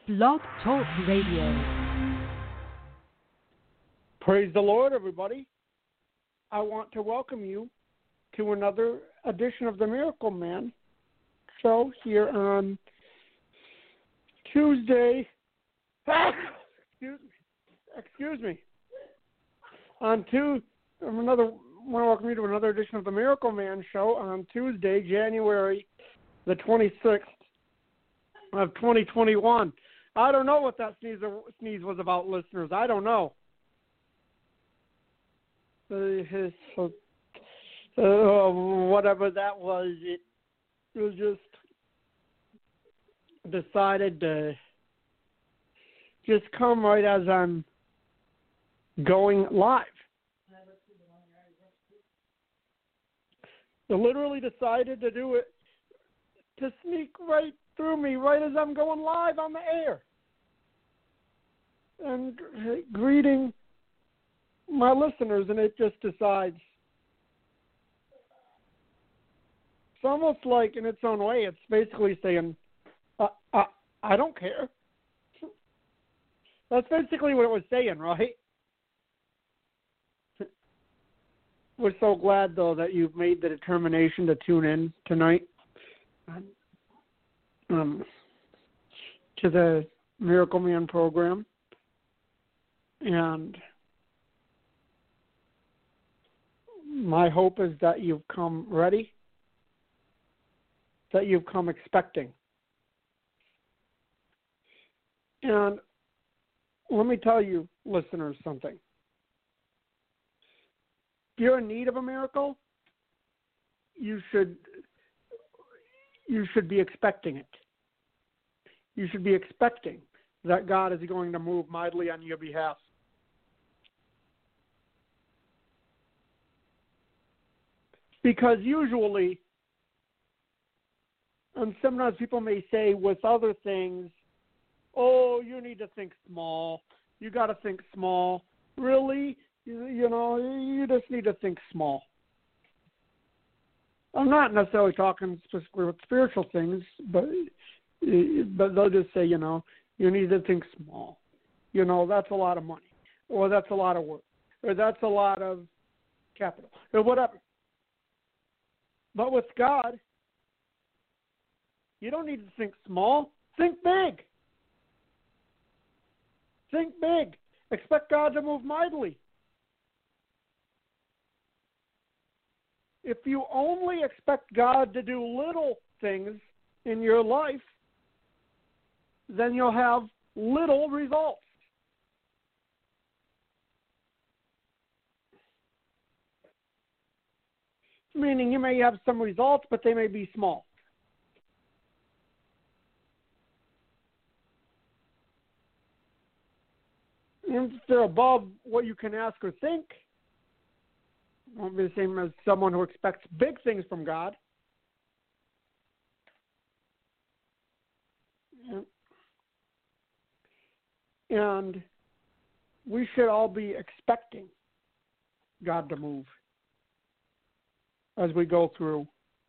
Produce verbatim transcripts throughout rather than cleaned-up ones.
Blog Talk Radio. Praise the Lord, everybody. I want to welcome you to another edition of the Miracle Man show here on Tuesday. excuse me. Excuse me. On two, another. I want to welcome you to another edition of the Miracle Man show on Tuesday, January the twenty-sixth of twenty twenty-one. I don't know what that sneeze, sneeze was about, listeners. I don't know. Uh, uh, whatever that was, it, it was just decided to just come right as I'm going live. I literally decided to do it, to sneak right through me right as I'm going live on the air. And uh, greeting my listeners, and it just decides. It's almost like, in its own way, it's basically saying, uh, uh, I don't care. That's basically what it was saying, right? We're so glad, though, that you've made the determination to tune in tonight um, to the Miracle Man program. And my hope is that you've come ready, that you've come expecting. And let me tell you, listeners, something. If you're in need of a miracle, you should you should be expecting it. You should be expecting that God is going to move mightily on your behalf. Because usually, and sometimes people may say with other things, oh, you need to think small. You got to think small. Really? You, you know, you just need to think small. I'm not necessarily talking specifically with spiritual things, but but they'll just say, you know, you need to think small. You know, that's a lot of money, or that's a lot of work, or that's a lot of capital, or whatever. But with God, you don't need to think small. Think big. Think big. Expect God to move mightily. If you only expect God to do little things in your life, then you'll have little results. Meaning you may have some results, but they may be small. And if they're above what you can ask or think, it won't be the same as someone who expects big things from God. And we should all be expecting God to move as we go through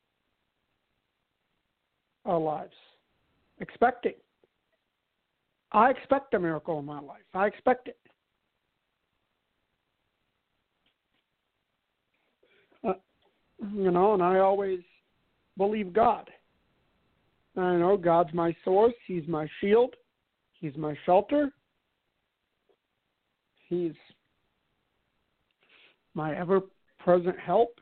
our lives. Expecting. I expect a miracle in my life. I expect it. Uh, you know, and I always believe God. I know God's my source. He's my shield. He's my shelter. He's my ever-present help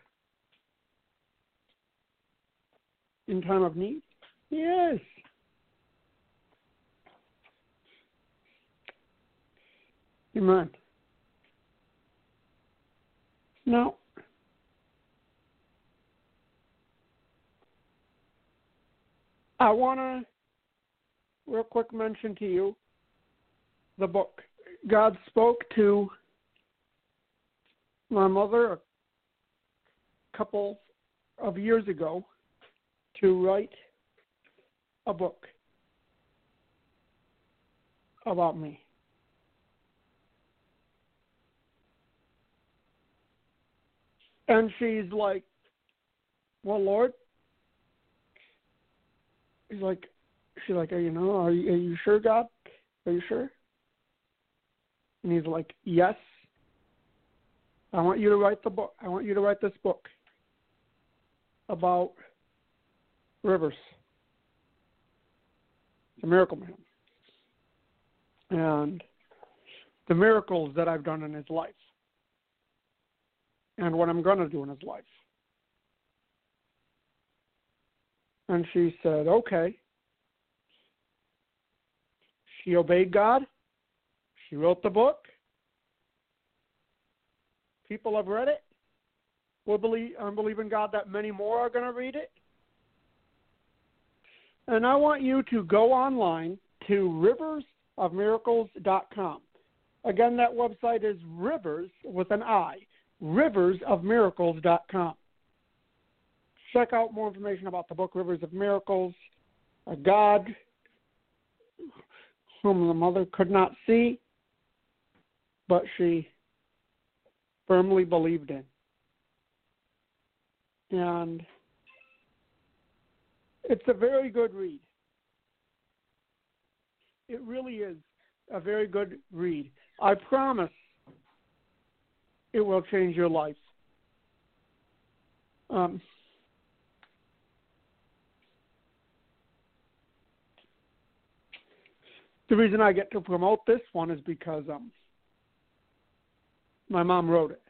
in time of need. Yes. Amen. Now, I want to real quick mention to you the book. God spoke to my mother a couple of years ago to write a book about me. And she's like, well, Lord, he's like, she's like, you know, are you, are you sure, God? Are you sure? And he's like, yes. I want you to write the book. I want you to write this book about Rivers, the Miracle Man, and the miracles that I've done in his life, and what I'm going to do in his life. And she said, okay. She obeyed God. She wrote the book. People have read it. We'll believe, I believe in God that many more are going to read it. And I want you to go online to rivers of miracles dot com. Again, that website is Rivers with an I, rivers of miracles dot com. Check out more information about the book Rivers of Miracles, a God whom the mother could not see, but she firmly believed in. And it's a very good read. It really is a very good read. I promise it will change your life. Um, the reason I get to promote this one is because um, my mom wrote it.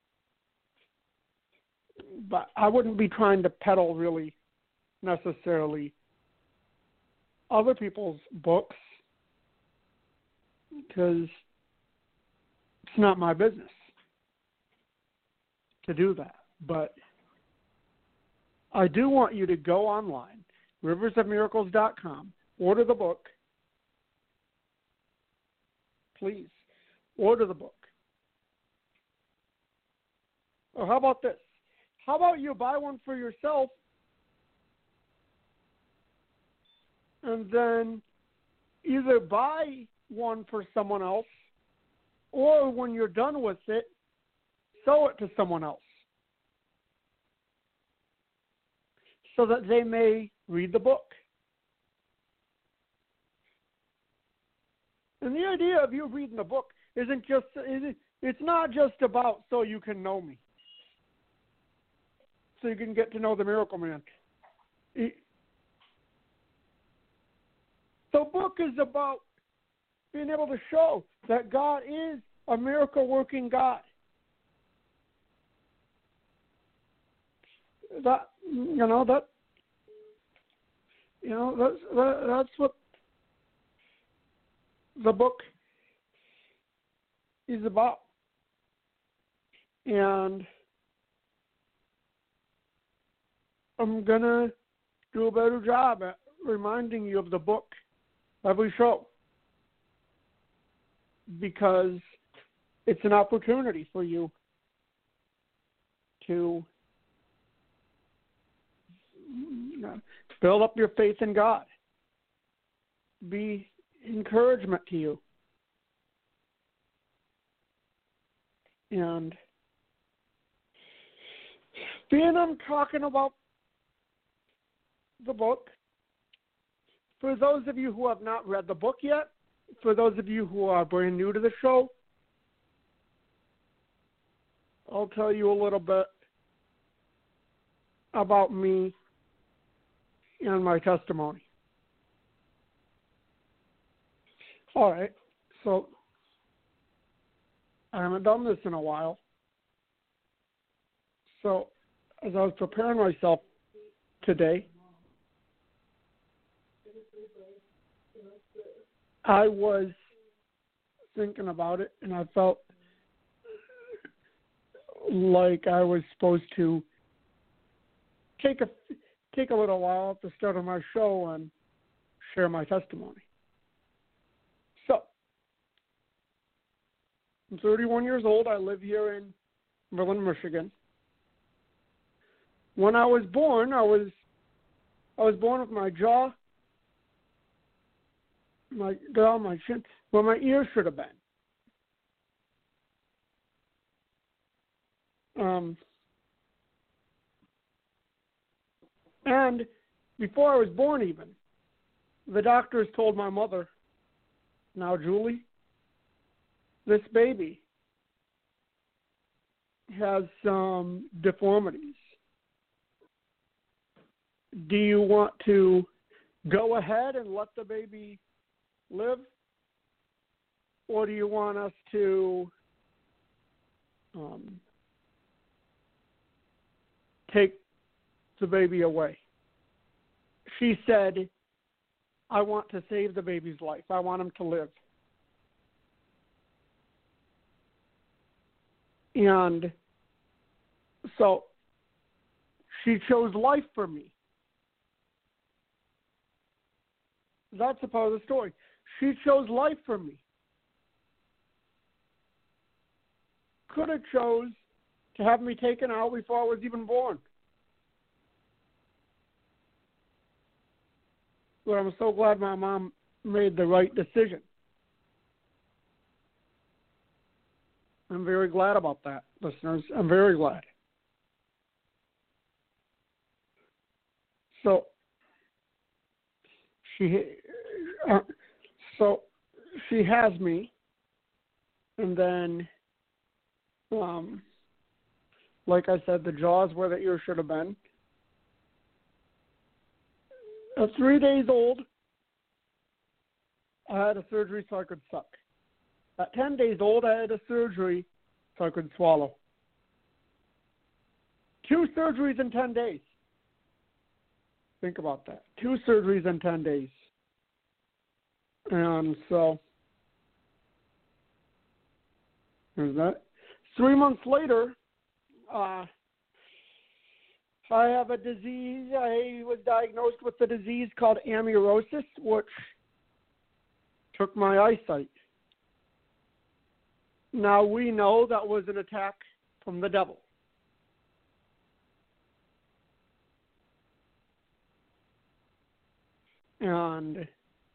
But I wouldn't be trying to peddle really necessarily other people's books because it's not my business to do that. But I do want you to go online, rivers of miracles dot com, order the book. Please, order the book. Or how about this? How about you buy one for yourself and then either buy one for someone else or when you're done with it, sell it to someone else so that they may read the book. And the idea of you reading the book isn't just, it's not just about so you can know me, so you can get to know the Miracle Man. It, the book is about being able to show that God is a miracle-working God. That, you know, that, you know, that's, that, that's what the book is about. And I'm going to do a better job at reminding you of the book every show because it's an opportunity for you to build up your faith in God, be encouragement to you. And being I'm talking about the book, for those of you who have not read the book yet, for those of you who are brand new to the show, I'll tell you a little bit about me and my testimony. All right, so I haven't done this in a while. So as I was preparing myself today, I was thinking about it, and I felt like I was supposed to take a take a little while at the start of my show and share my testimony. So, I'm thirty-one years old. I live here in Merlin, Michigan. When I was born, I was I was born with my jaw, my jaw, my chin, where my ears should have been. Um, and before I was born even, the doctors told my mother Now, Julie, this baby has some deformities. Do you want to go ahead and let the baby live? Or do you want us to um, take the baby away? She said, I want to save the baby's life. I want him to live. And so she chose life for me. That's a part of the story. She chose life for me. Could have chose to have me taken out before I was even born. But I'm so glad my mom made the right decision. I'm very glad about that, listeners. I'm very glad. So she, uh, so she has me, and then, um, like I said, the jaw's where the ear should have been. At three days old, I had a surgery so I could suck. At ten days old, I had a surgery so I could swallow. Two surgeries in ten days. Think about that. Two surgeries in ten days. And so, there's that. Three months later, uh, I have a disease. I was diagnosed with a disease called amaurosis, which took my eyesight. Now, we know that was an attack from the devil. And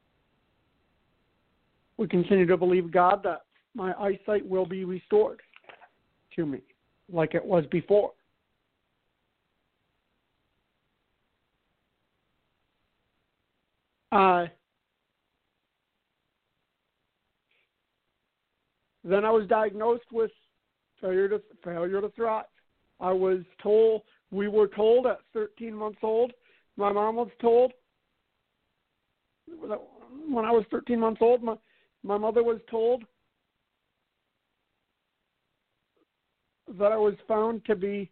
we continue to believe God that my eyesight will be restored to me like it was before. Uh, then I was diagnosed with failure to failure to thrive. I was told, we were told at thirteen months old, my mom was told, when I was thirteen months old, my, my mother was told that I was found to be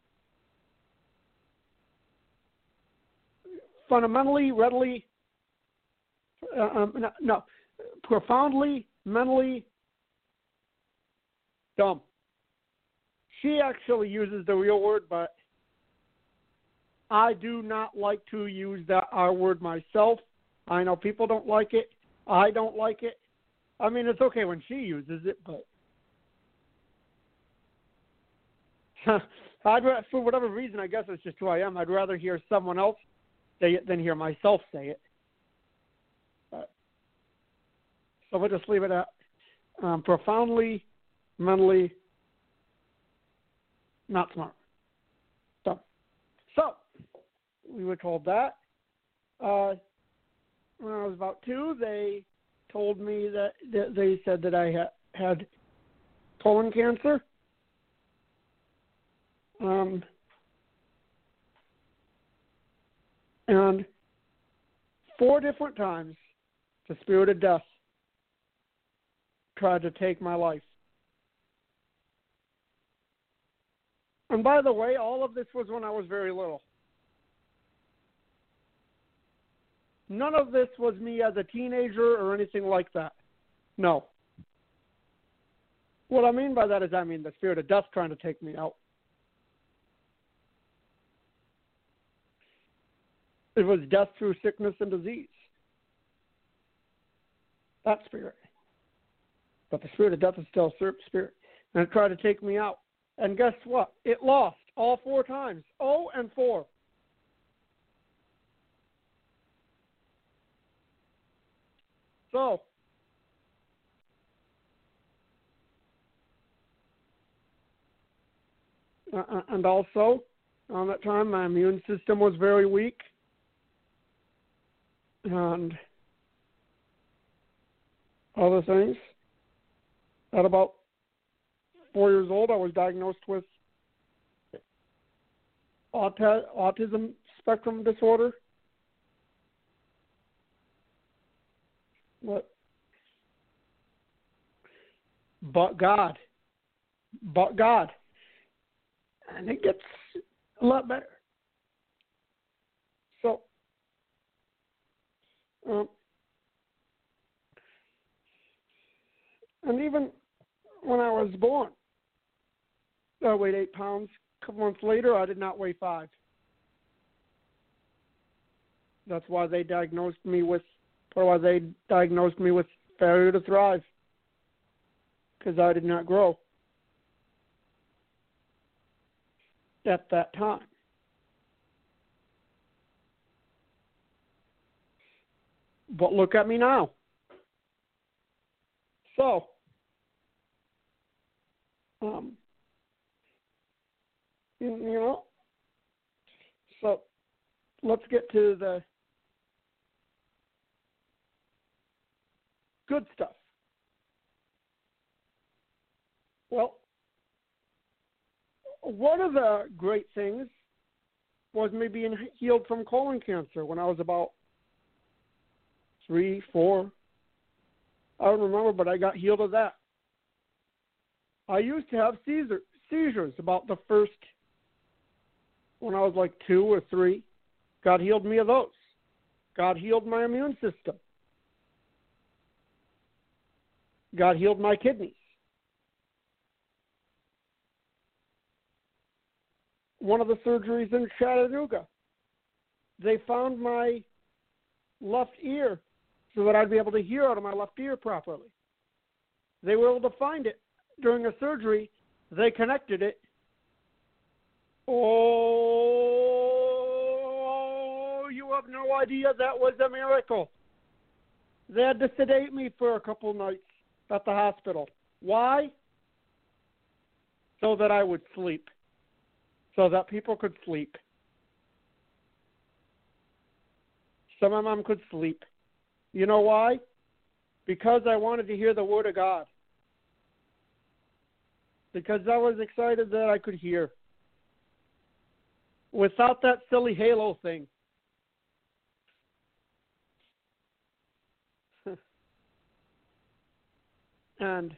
fundamentally, readily, uh, um, no, no, profoundly, mentally dumb. She actually uses the real word, but I do not like to use that R word myself. I know people don't like it. I don't like it. I mean, it's okay when she uses it, but I'd, for whatever reason, I guess it's just who I am. I'd rather hear someone else say it than hear myself say it. But, so we'll just leave it at um, profoundly, mentally not smart. So, so we were told that. Uh, when I was about two, they told me that, that they said that I ha- had colon cancer. Um, and four different times, the spirit of death tried to take my life. And by the way, all of this was when I was very little. None of this was me as a teenager or anything like that. No. What I mean by that is I mean the spirit of death trying to take me out. It was death through sickness and disease. That spirit. But the spirit of death is still a spirit. And it tried to take me out. And guess what? It lost all four times. Oh, and four. So, uh, and also, on that time, my immune system was very weak. And other things. At about four years old, I was diagnosed with auti- autism spectrum disorder. But, but God, but God, and it gets a lot better. So, um, and even when I was born, I weighed eight pounds. A couple months later, I did not weigh five. That's why they diagnosed me with, or why they diagnosed me with failure to thrive, because I did not grow at that time. But look at me now. So, um, you, you know, so let's get to the good stuff. Well, one of the great things was me being healed from colon cancer when I was about three, four. I don't remember, but I got healed of that. I used to have seizure, seizures about the first, when I was like two or three. God healed me of those. God healed my immune system. God healed my kidneys. One of the surgeries in Chattanooga, they found my left ear so that I'd be able to hear out of my left ear properly. They were able to find it during a surgery. They connected it. Oh, you have no idea. That was a miracle. They had to sedate me for a couple nights at the hospital. Why? So that I would sleep. So that people could sleep. Some of them could sleep. You know why? Because I wanted to hear the Word of God. Because I was excited that I could hear. Without that silly halo thing. And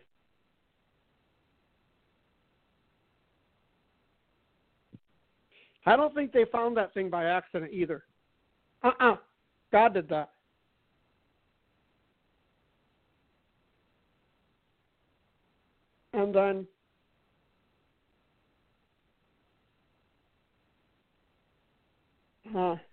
I don't think they found that thing by accident either. Uh-uh. God did that. And then uh,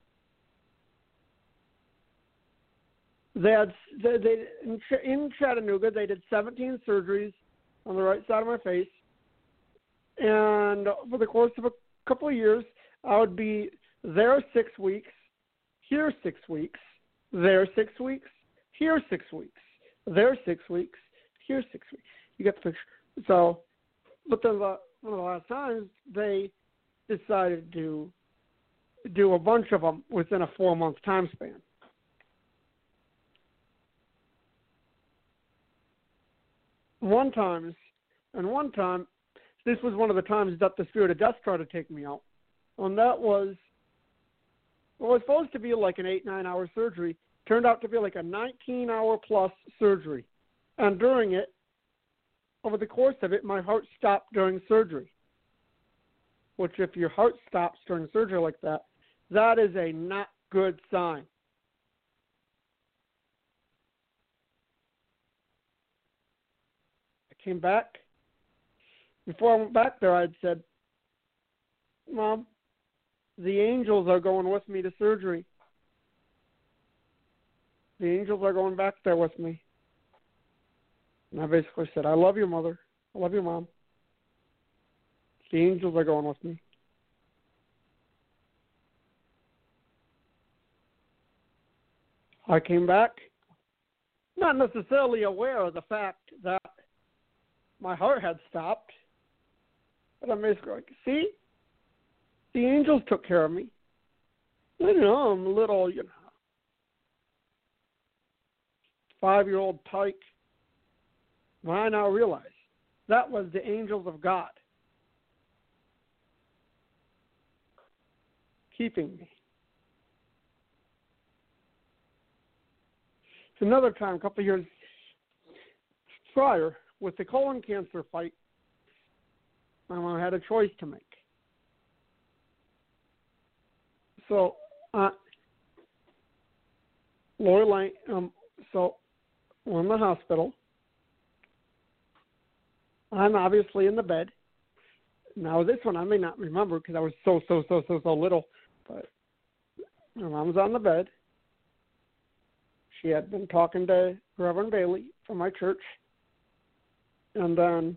they had they, they in, Ch- in Chattanooga they did seventeen surgeries on the right side of my face, and over the course of a couple of years, I would be there six weeks, here six weeks, there six weeks, here six weeks, there six weeks, here six weeks. You get the picture. So, but then the, one of the last times they decided to do a bunch of them within a four-month time span. One times, and one time, this was one of the times that the spirit of death tried to take me out. And that was, well, it was supposed to be like an eight, nine-hour surgery. Turned out to be like a nineteen-hour plus surgery. And during it, over the course of it, my heart stopped during surgery. Which, if your heart stops during surgery like that, that is a not good sign. I came back. Before I went back there, I had said, Mom, the angels are going with me to surgery. The angels are going back there with me. And I basically said, I love you, Mother. I love you, Mom. The angels are going with me. I came back, not necessarily aware of the fact that my heart had stopped. But I'm basically like, see, the angels took care of me. You know, I'm a little, you know, five-year-old tyke. But I now realize that was the angels of God keeping me. Another time, a couple of years prior, with the colon cancer fight, my mom had a choice to make. So, uh, Lori Lang, um, so we're in the hospital. I'm obviously in the bed. Now, this one I may not remember because I was so, so, so, so, so little. But my mom's on the bed. She had been talking to Reverend Bailey from my church. And then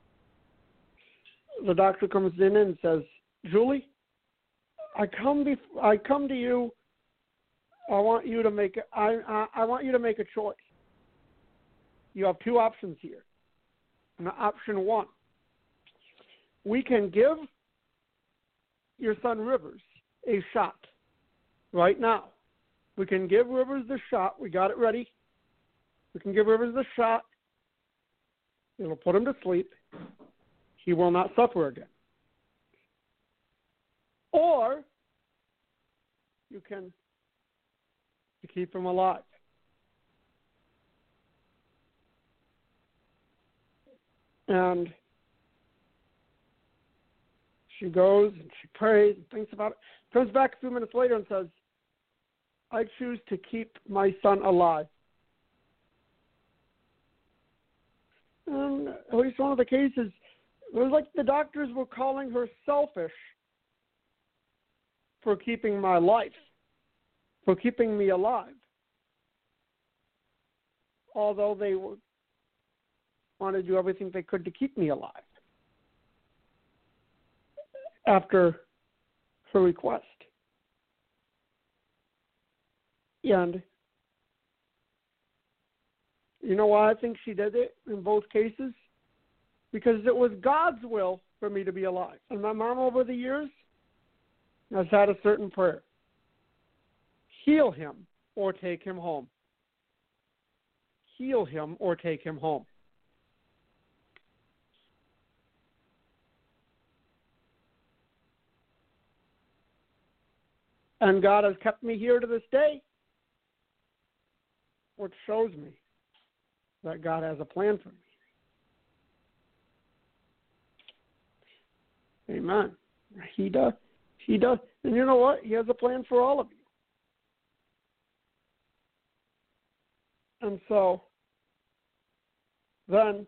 the doctor comes in and says, Julie, I come bef- I come to you. I want you to make a, I, I I want you to make a choice. You have two options here. And option one, we can give your son Rivers a shot right now. We can give Rivers the shot. We got it ready. We can give Rivers the shot. It'll put him to sleep. He will not suffer again. Or you can to keep him alive. And she goes and she prays and thinks about it. Comes back a few minutes later and says, I choose to keep my son alive. And at least one of the cases, it was like the doctors were calling her selfish for keeping my life, for keeping me alive. Although they were, wanted to do everything they could to keep me alive after her request. And you know why I think she did it in both cases? Because it was God's will for me to be alive. And my mom over the years has had a certain prayer. Heal him or take him home. Heal him or take him home. And God has kept me here to this day, which shows me that God has a plan for me. Amen. He does. He does. And you know what? He has a plan for all of you. And so then,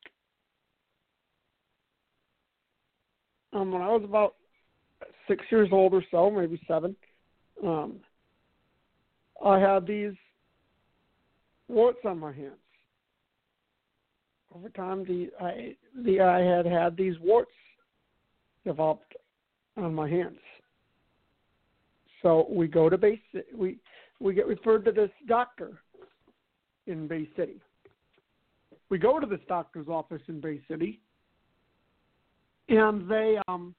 um, when I was about six years old or so, maybe seven, um, I had these warts on my hands. Over time, the I the I had had these warts developed on my hands. So we go to Bay City. We we get referred to this doctor in Bay City. We go to this doctor's office in Bay City, and they um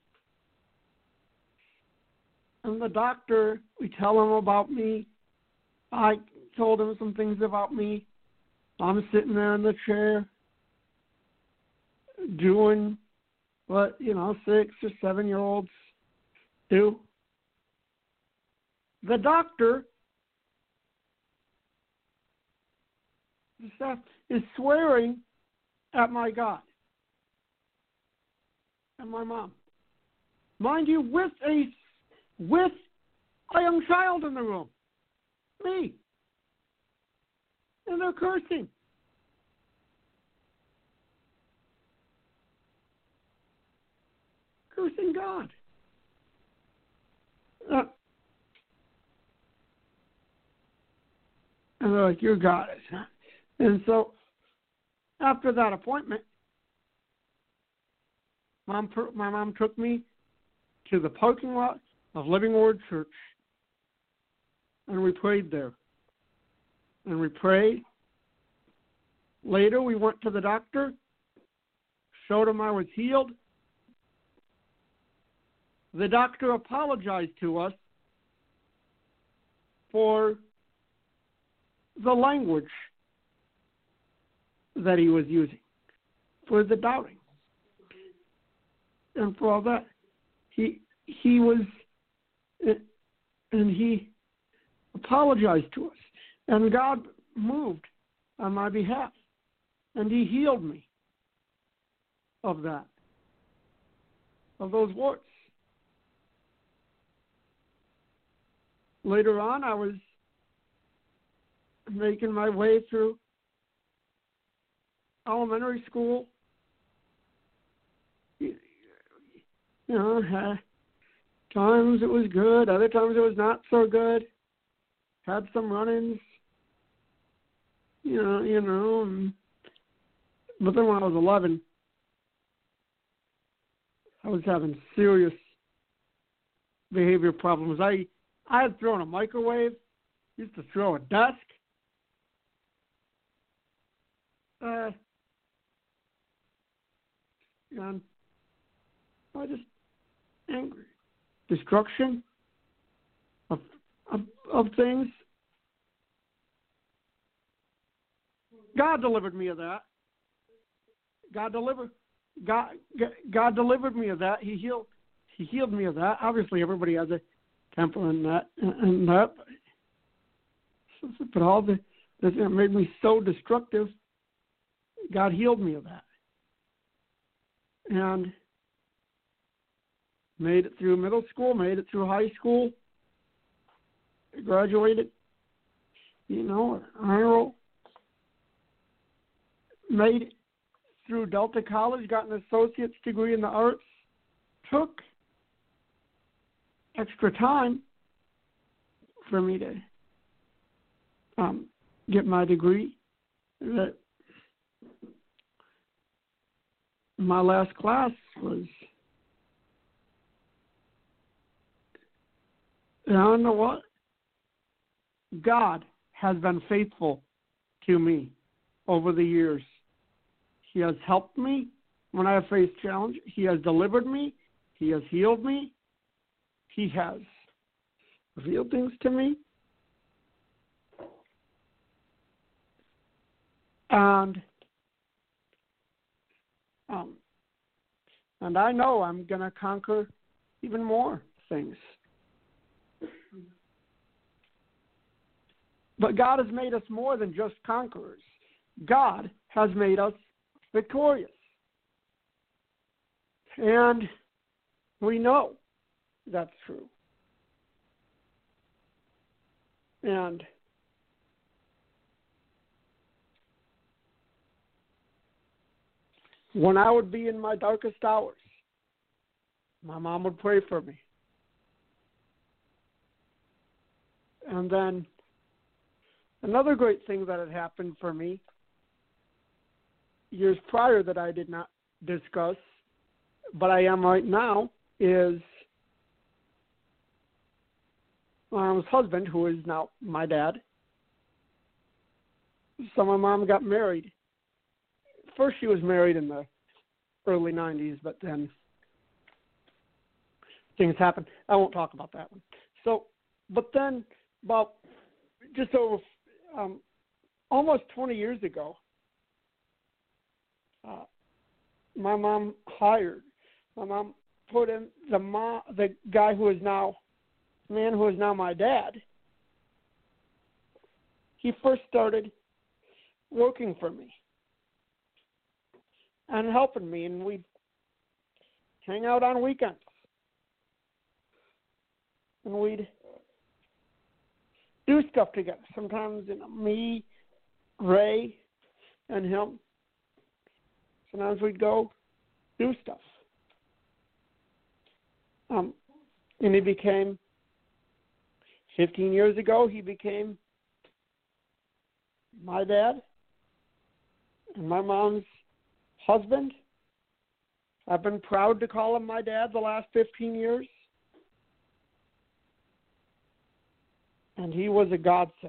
and the doctor, we tell him about me. I told him some things about me. I'm sitting there in the chair doing what, you know, six or seven year olds do. The doctor is swearing at my God and my mom. Mind you, with a with a young child in the room. Me. And they're cursing. Cursing God. Uh, and they're like, your God is, huh? And so, after that appointment, mom, my mom took me to the parking lot of Living Word Church, and we prayed there. And we prayed. Later, we went to the doctor, showed him I was healed. The doctor apologized to us for the language that he was using, for the doubting, and for all that. He he was, and he apologized to us, and God moved on my behalf, and he healed me of that, of those warts. Later on, I was making my way through elementary school. You know, uh, times it was good, other times it was not so good. Had some run-ins, you know, you know. And, but then when I was eleven, I was having serious behavior problems. I I had thrown a microwave, used to throw a desk. Uh, and I was just angry. Destruction of, of of things. God delivered me of that. God delivered God God delivered me of that. He healed He healed me of that. Obviously, everybody has a temper in that and that. But all the this made me so destructive. God healed me of that, and made it through middle school, made it through high school, graduated, you know, honor roll, made it through Delta College, got an associate's degree in the arts, took extra time for me to um, get my degree. That my last class was, and I don't know what, God has been faithful to me over the years. He has helped me when I have faced challenge. He has delivered me. He has healed me. He has revealed things to me. And um, and I know I'm going to conquer even more things. But God has made us more than just conquerors. God has made us victorious. And we know that's true. And when I would be in my darkest hours, my mom would pray for me. And then another great thing that had happened for me years prior that I did not discuss, but I am right now, is my mom's husband, who is now my dad. So my mom got married. First she was married in the early nineties, but then things happened. I won't talk about that one. So, but then about just over um, almost twenty years ago, uh, my mom hired, my mom put in the mom, the guy who is now, man who is now my dad. He first started working for me and helping me, and we'd hang out on weekends. And we'd do stuff together. Sometimes, you know, me, Ray, and him. Sometimes we'd go do stuff. Um, and he became, fifteen years ago, he became my dad and my mom's husband. I've been proud to call him my dad the last fifteen years. And he was a godsend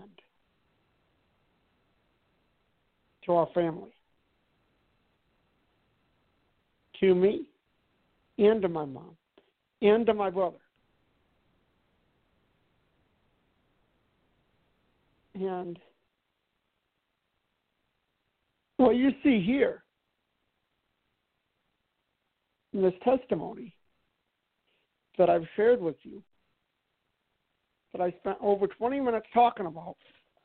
to our family, to me, and to my mom, and to my brother. And What you see here in this testimony that I've shared with you, that I spent over twenty minutes talking about,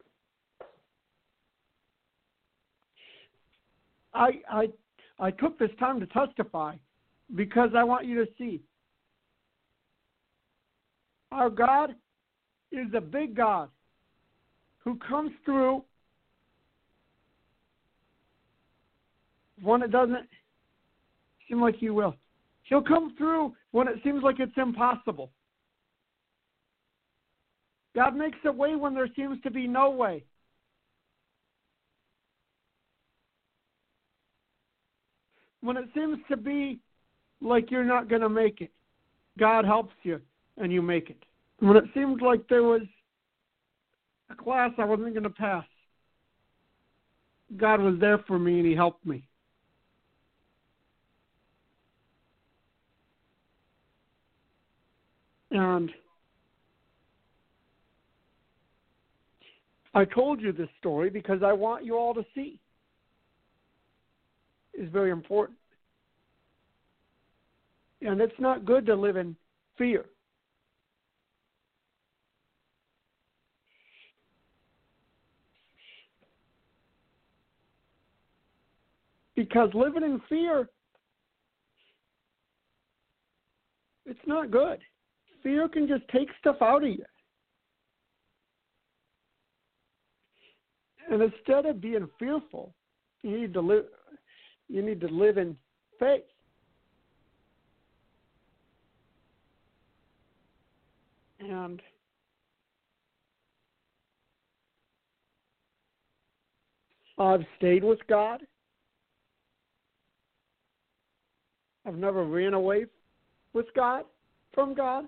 I, I, I took this time to testify because I want you to see our God is a big God who comes through when it doesn't seem like He will. He'll come through when it seems like it's impossible. God makes a way when there seems to be no way. When it seems to be like you're not going to make it, God helps you and you make it. When it seemed like there was a class I wasn't going to pass, God was there for me and He helped me. And I told you this story because I want you all to see. It's very important. And it's not good to live in fear. Because living in fear, it's not good. Fear can just take stuff out of you. And instead of being fearful, you need to live, you need to live in faith. And I've stayed with God. I've never ran away with God, from God.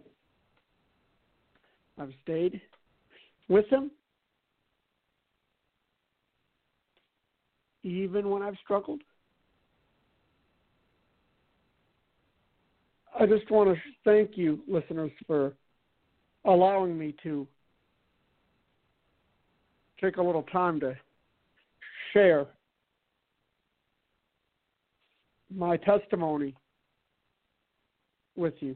I've stayed with Him, even when I've struggled. I just want to thank you, listeners, for allowing me to take a little time to share my testimony with you.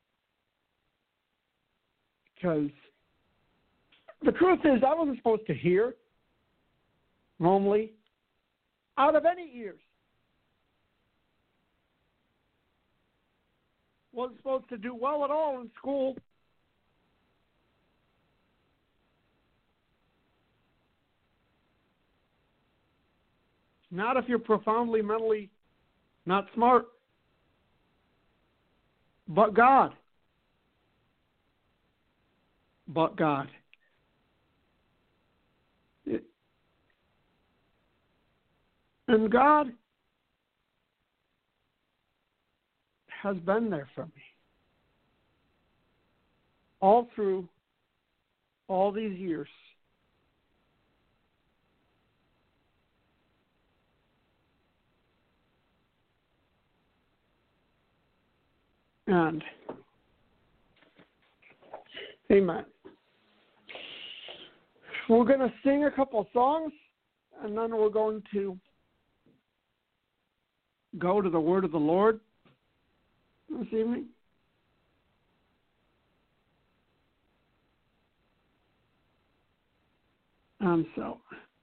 Because the truth is, I wasn't supposed to hear normally out of any ears. Wasn't supposed to do well at all in school. Not if you're profoundly mentally not smart. But God. But God. It, and God has been there for me all through all these years. And amen. We're going to sing a couple songs, and then we're going to go to the Word of the Lord this evening. And so,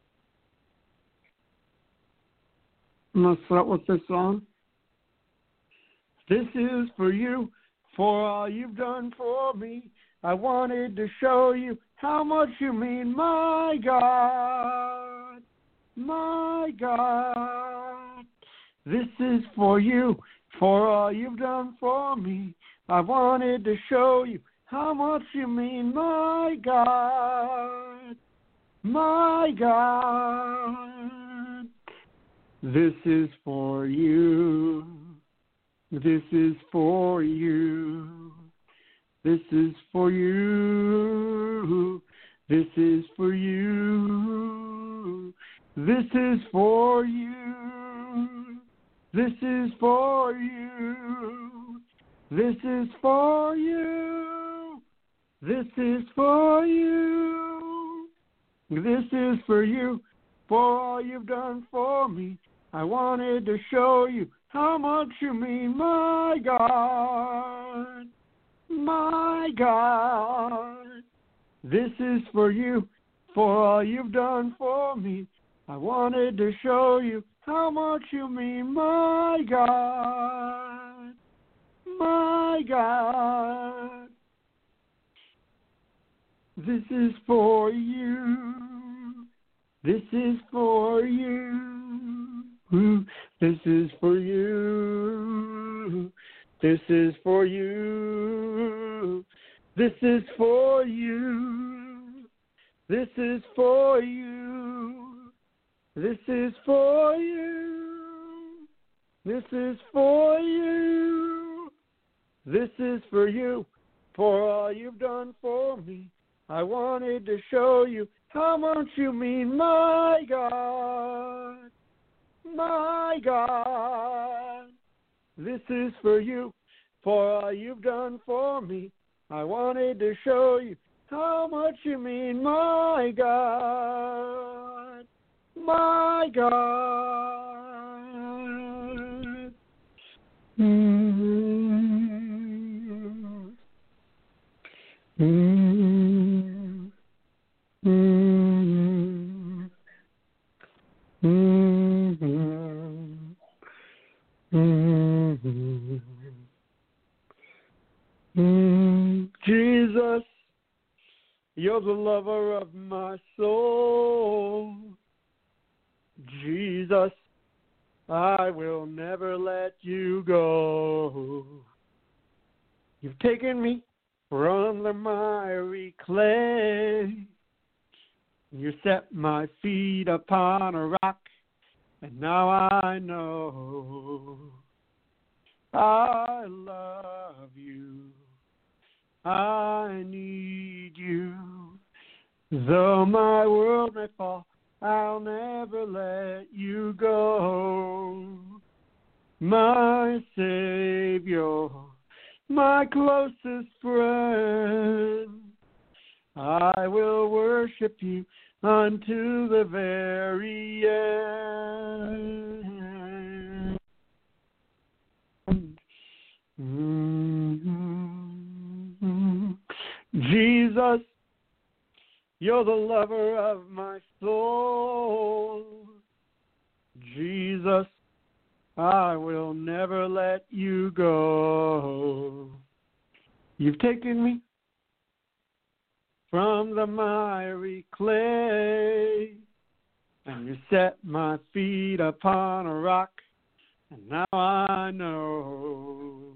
I'm going to start with this song. This is for you, for all you've done for me. I wanted to show you how much you mean, my God, my God. This is for you, for all you've done for me. I wanted to show you how much you mean, my God, my God. This is for you. This is for you. This is for you. This is for you. This is for you. This is for you. This is for you. This is for you. This is for you. for all you've done for me. I wanted to show you how much you mean, my God, my God. This is for you, for all you've done for me. I wanted to show you how much you mean, my God, my God. This is for you. This is for you. This is for you. This is for you. This is for you. This is for you. This is for you. This is for you. This is for you. For all you've done for me. I wanted to show you how much you mean, my God, my God. This is for you, for all you've done for me. I wanted to show you how much you mean, my God, my God. Mm-hmm. Mm-hmm. Mm-hmm. Mm-hmm. Mm-hmm. Mm-hmm. Jesus, you're the lover of my soul. Jesus, I will never let you go. You've taken me from the miry clay. You set my feet upon a rock, and now I know I love you. I need you. Though my world may fall, I'll never let you go. My Savior, my closest friend, I will worship you unto the very end. Mm-hmm. Jesus, you're the lover of my soul. Jesus, I will never let you go. You've taken me from the miry clay, and you set my feet upon a rock, and now I know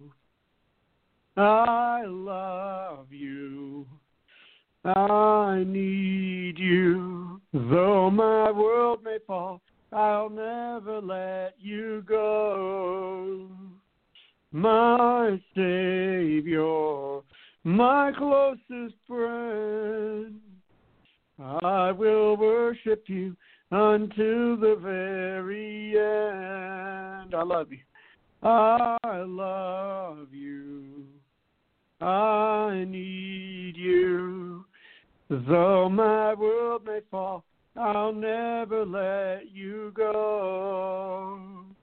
I love you. I need you. Though my world may fall, I'll never let you go. My Savior, my closest friend, I will worship you unto the very end. I love you. I love you. I need you. Though my world may fall, I'll never let you go.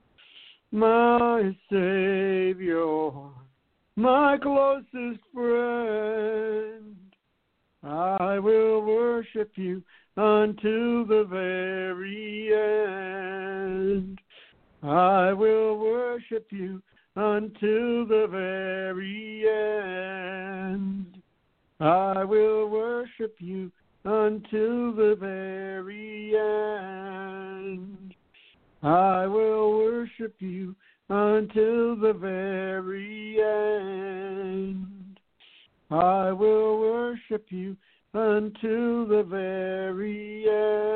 My Savior, my closest friend, I will worship you unto the very end. I will worship you unto the very end. I will worship you unto the very end. I will worship you until the very end. I will worship you until the very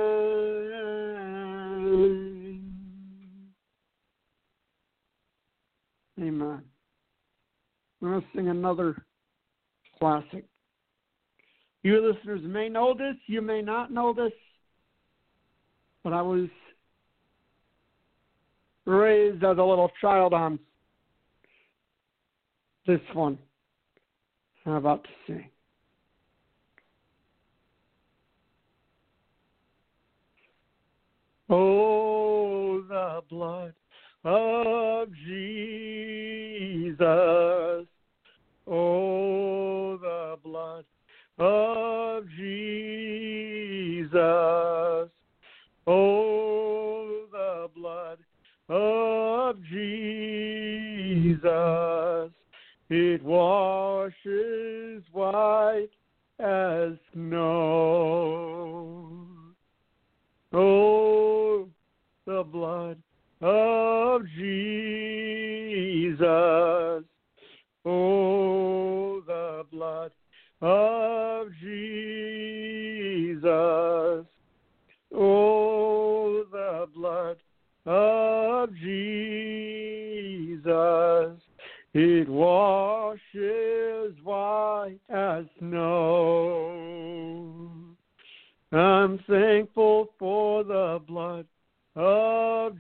end. Amen. I'm going to sing another classic. You listeners may know this, you may not know this, but I was raised as a little child on this one I'm about to sing. Oh, the blood of Jesus. Oh, the blood of Jesus. Oh, the blood of Jesus. It washes white as snow. Oh, the blood of Jesus. Oh, the blood of Jesus. Oh, the blood of Jesus. It washes white as snow. I'm thankful for the blood of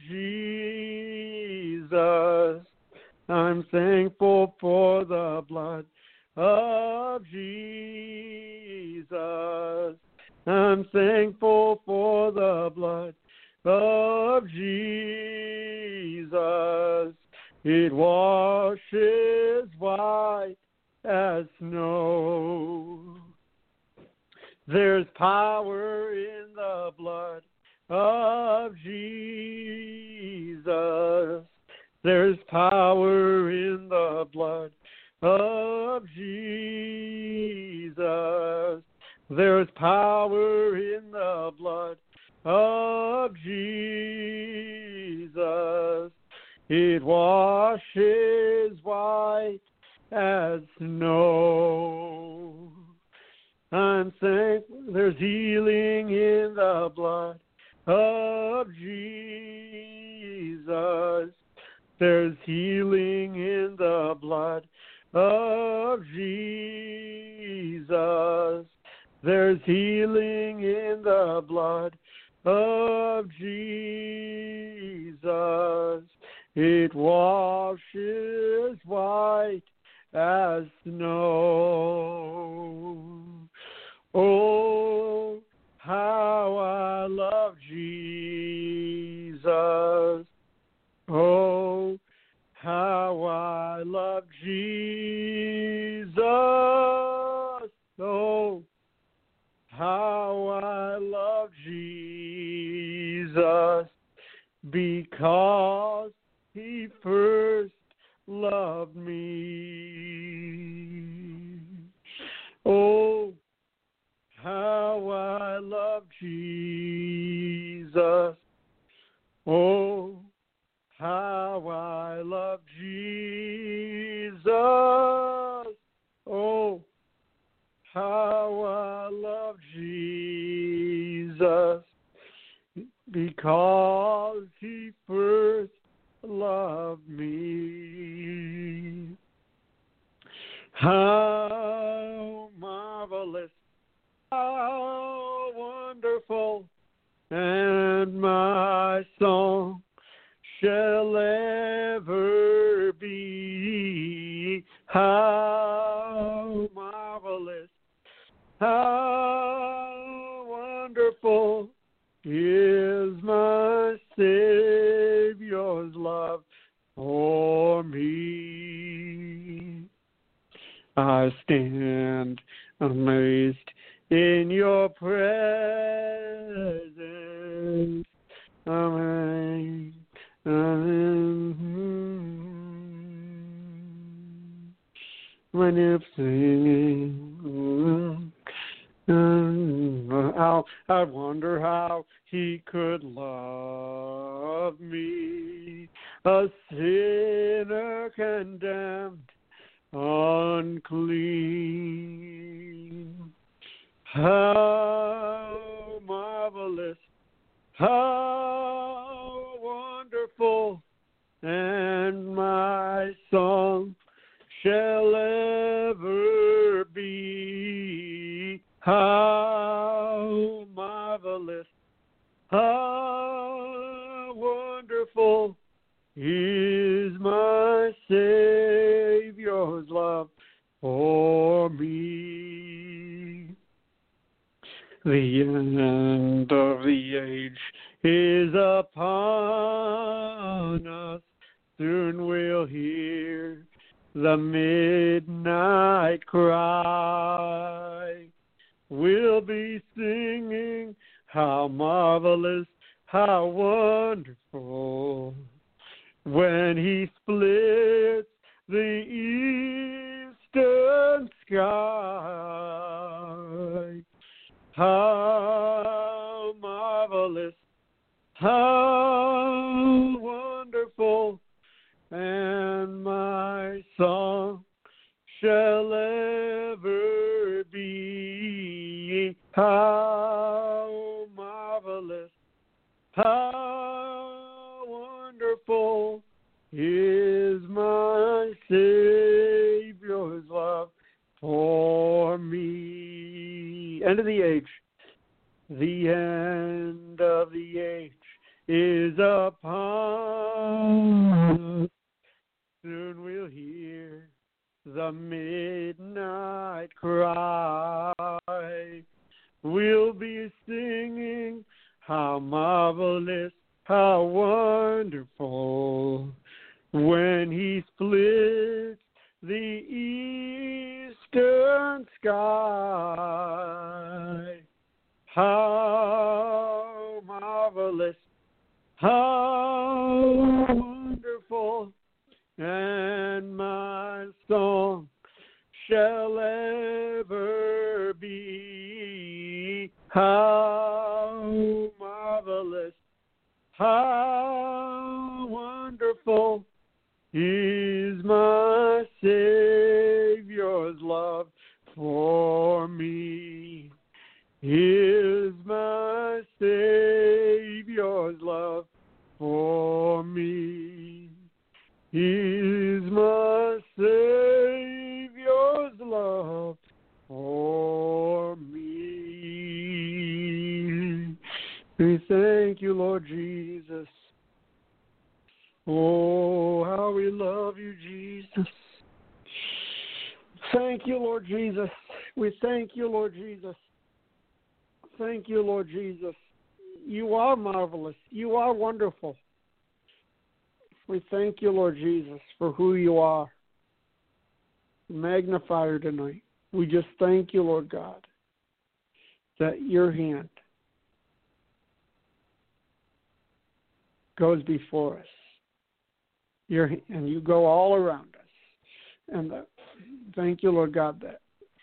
Jesus. I'm thankful for the blood of Jesus. I'm thankful for the blood of Jesus. It washes white as snow. There's power in the blood of Jesus. There's power in the blood of Jesus. There's power in the blood of Jesus. It washes white as snow. I'm thankful there's healing in the blood of Jesus. There's healing in the blood of Jesus. There's healing in the blood of Jesus. It washes white as snow. Oh, how I love Jesus. Oh, how I love Jesus. Oh, how I love Jesus, because he first loved me. Oh, how I love Jesus. Oh, how I love Jesus. Oh, how I love Jesus, because he first loved me. How marvelous, how wonderful, and my song shall ever be. How marvelous, how wonderful is my Savior's love for me. I stand amazed in your presence. Amen. Amen. When you're singing, I, I wonder how he could love me, a sinner condemned, unclean. How marvelous, how wonderful, and my song shall ever be. How marvelous, how wonderful is my Savior's love for me. The end of the age is upon us. Soon we'll hear the midnight cry. We'll be singing, how marvelous, how wonderful, when he splits the eastern sky. How marvelous, how wonderful, and my song shall ever be. How marvelous, how wonderful is my Savior's love for me. End of the age. The end of the age is upon us. Soon we'll hear the midnight cry. We'll be singing, how marvelous, how wonderful, when he splits the eastern sky. How marvelous, how wonderful, and my song shall ever be. How marvelous, how wonderful is my Savior's love for me. Is my Savior's love for me. Is my Savior's love for me. We thank you, Lord Jesus. Oh, how we love you, Jesus. Thank you, Lord Jesus. We thank you, Lord Jesus. Thank you, Lord Jesus. You are marvelous. You are wonderful. We thank you, Lord Jesus, for who you are. Magnify you tonight. We just thank you, Lord God, that your hand goes before us. Your, and you go all around us. And uh, thank you, Lord God, that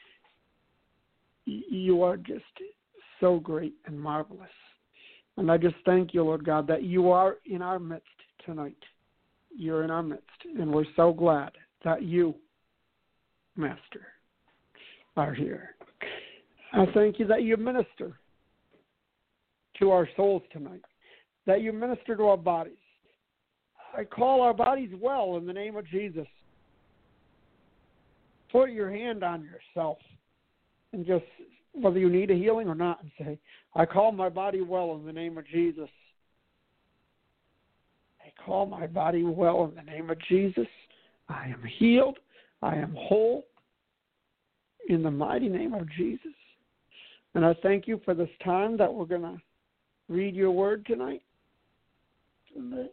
you are just so great and marvelous. And I just thank you, Lord God, that you are in our midst tonight. You're in our midst. And we're so glad that you, Master, are here. I thank you that you minister to our souls tonight, that you minister to our bodies. I call our bodies well in the name of Jesus. Put your hand on yourself and just, whether you need a healing or not, and say, I call my body well in the name of Jesus. I call my body well in the name of Jesus. I am healed. I am whole in the mighty name of Jesus. And I thank you for this time that we're going to read your word tonight. And that,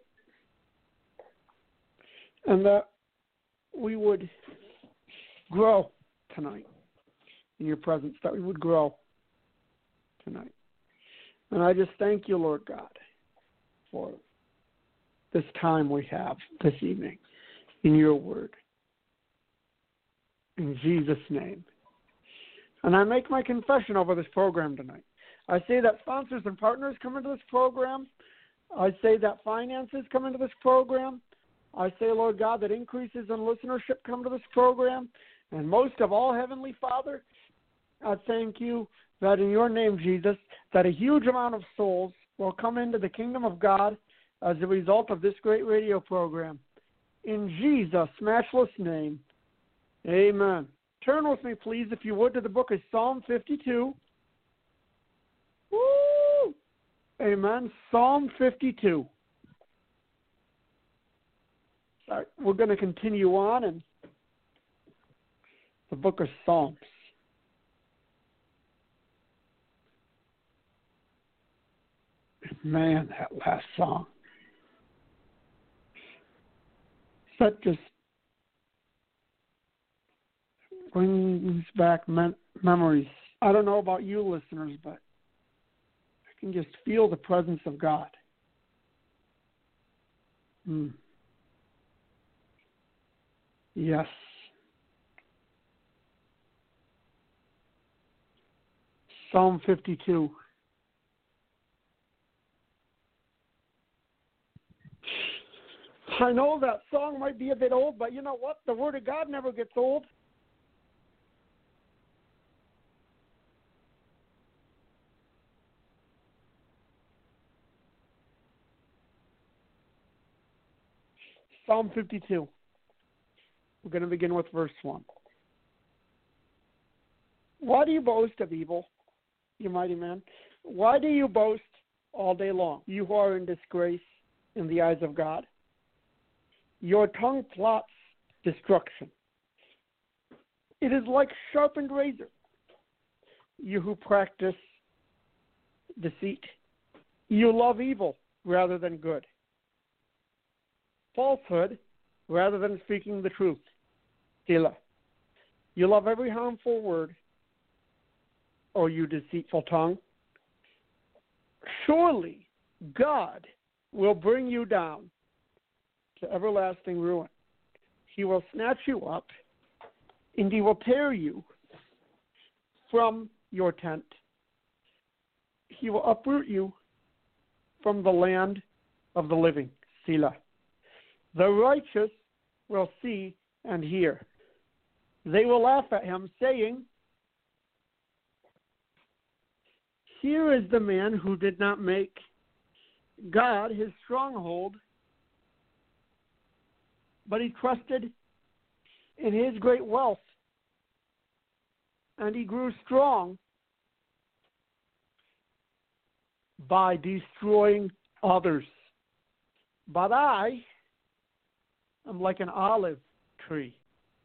and that we would grow tonight in your presence, that we would grow tonight. And I just thank you, Lord God, for this time we have this evening in your word. In Jesus' name. And I make my confession over this program tonight. I say that sponsors and partners come into this program. I say that finances come into this program. I say, Lord God, that increases in listenership come to this program. And most of all, Heavenly Father, I thank you that in your name, Jesus, that a huge amount of souls will come into the kingdom of God as a result of this great radio program. In Jesus' matchless name, amen. Turn with me, please, if you would, to the book of Psalm fifty-two. Woo! Amen. Psalm fifty-two. Sorry, we're going to continue on in the book of Psalms. Man, that last song. That just brings back mem- memories. I don't know about you listeners, but I can just feel the presence of God. Mm. Yes. Psalm fifty-two. I know that song might be a bit old, but you know what? The Word of God never gets old. Psalm fifty-two. We're going to begin with verse one. Why do you boast of evil, you mighty man? Why do you boast all day long, you who are in disgrace in the eyes of God? Your tongue plots destruction. It is like sharpened razor. You who practice deceit, you love evil rather than good, falsehood rather than speaking the truth. Selah. You love every harmful word, O you deceitful tongue. Surely God will bring you down to everlasting ruin. He will snatch you up, and he will tear you from your tent. He will uproot you from the land of the living. Selah. The righteous will see and hear. They will laugh at him, saying, here is the man who did not make God his stronghold, but he trusted in his great wealth, and he grew strong by destroying others. But I am like an olive tree,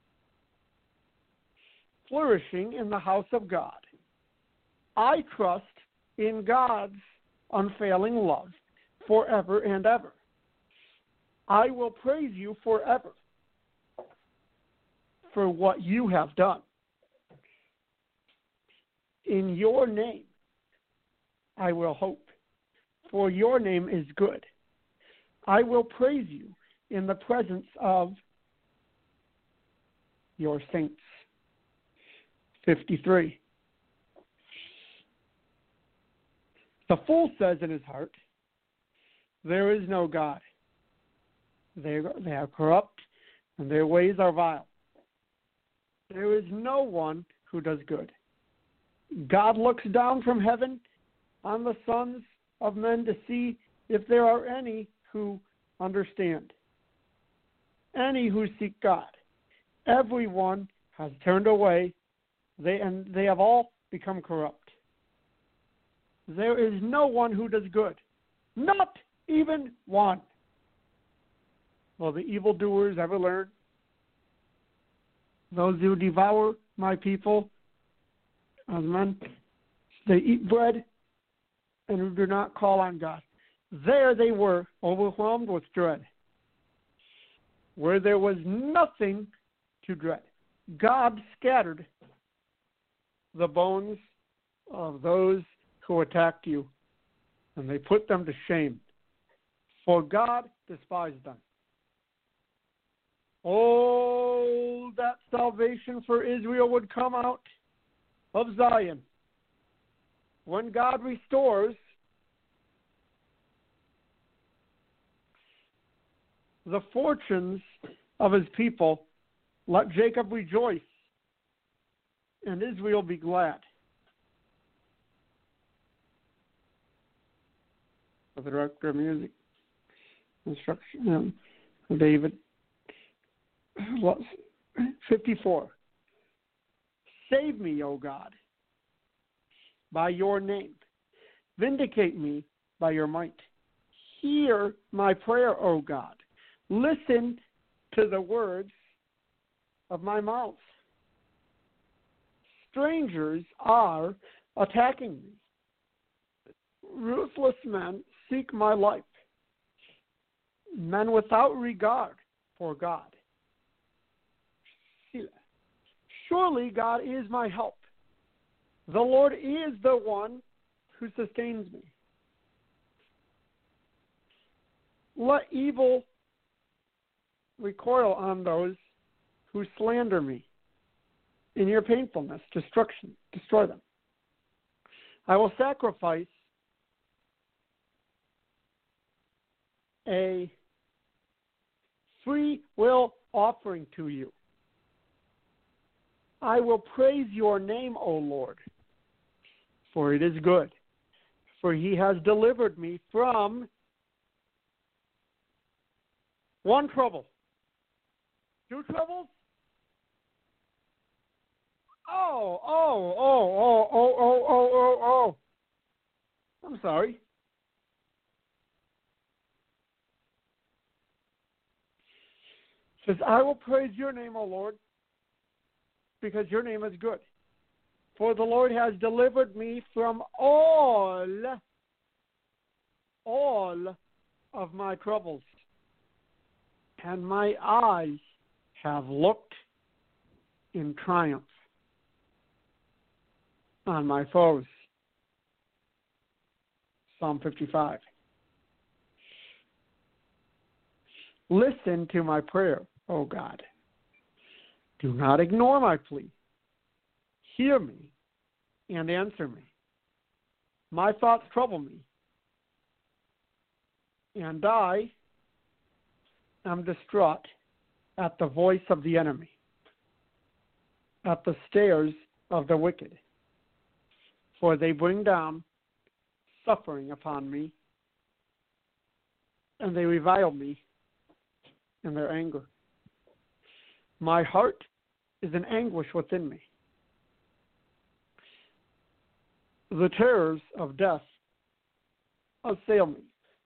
flourishing in the house of God. I trust in God's unfailing love forever and ever. I will praise you forever for what you have done. In your name I will hope, for your name is good. I will praise you in the presence of your saints. fifty-three. The fool says in his heart, there is no God. They, they are corrupt, and their ways are vile. There is no one who does good. God looks down from heaven on the sons of men to see if there are any who understand, any who seek God. Everyone has turned away, they and they have all become corrupt. There is no one who does good, not even one. Will the evildoers ever learn? Those who devour my people as men, they eat bread and who do not call on God. There they were, overwhelmed with dread, where there was nothing to dread. God scattered the bones of those who attacked you, and they put them to shame, for God despised them. Oh, that salvation for Israel would come out of Zion. When God restores the fortunes of his people, let Jacob rejoice and Israel be glad. The director of music, instruction, um, David. fifty-four. Save me, O God, by your name. Vindicate me by your might. Hear my prayer, O God. Listen to the words of my mouth. Strangers are attacking me. Ruthless men seek my life. Men without regard for God. Surely God is my help. The Lord is the one who sustains me. Let evil recoil on those who slander me. In your painfulness, destruction, destroy them. I will sacrifice a free will offering to you. I will praise your name, O Lord, for it is good, for he has delivered me from one trouble. Two troubles? Oh, oh, oh, oh, oh, oh, oh, oh, oh. I'm sorry. It says, I will praise your name, O Lord, because your name is good. For the Lord has delivered me from all, all of my troubles, and my eyes have looked in triumph on my foes. Psalm fifty-five. Listen to my prayer, O God. Do not ignore my plea. Hear me and answer me. My thoughts trouble me, and I am distraught at the voice of the enemy, at the stares of the wicked. For they bring down suffering upon me, and they revile me in their anger. My heart is in anguish within me. The terrors of death assail me.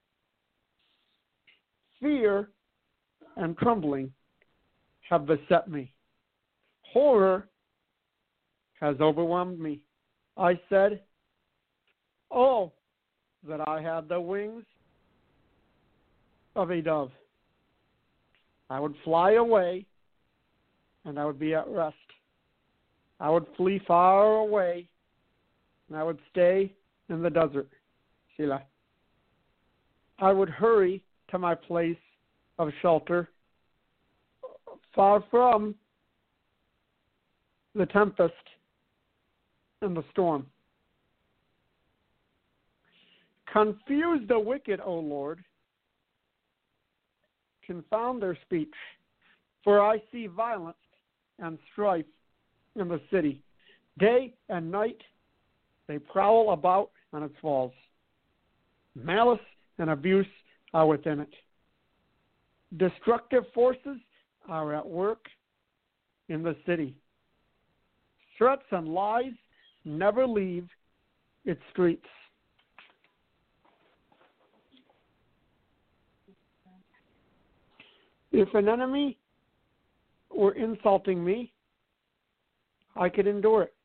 Fear and trembling have beset me. Horror has overwhelmed me. I said, oh, that I had the wings of a dove. I would fly away, and I would be at rest. I would flee far away, and I would stay in the desert. Selah. I would hurry to my place of shelter, far from the tempest and the storm. Confuse the wicked, O Lord. Confound their speech. For I see violence and strife in the city. Day and night they prowl about on its walls. Malice and abuse are within it. Destructive forces are at work in the city. Threats and lies never leave its streets. If an enemy were insulting me, I could endure it.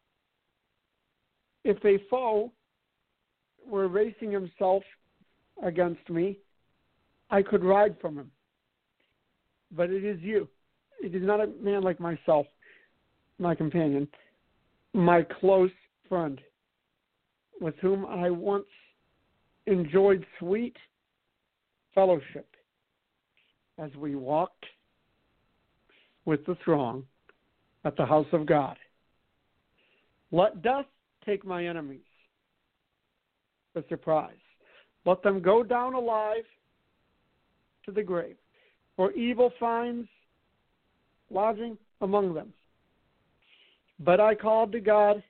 If a foe were racing himself against me, I could ride from him. But it is you. It is not a man like myself, my companion, my close friend, with whom I once enjoyed sweet fellowship as we walked with the throng at the house of God. Let death take my enemies by surprise. Let them go down alive to the grave, for evil finds lodging among them. But I called to God,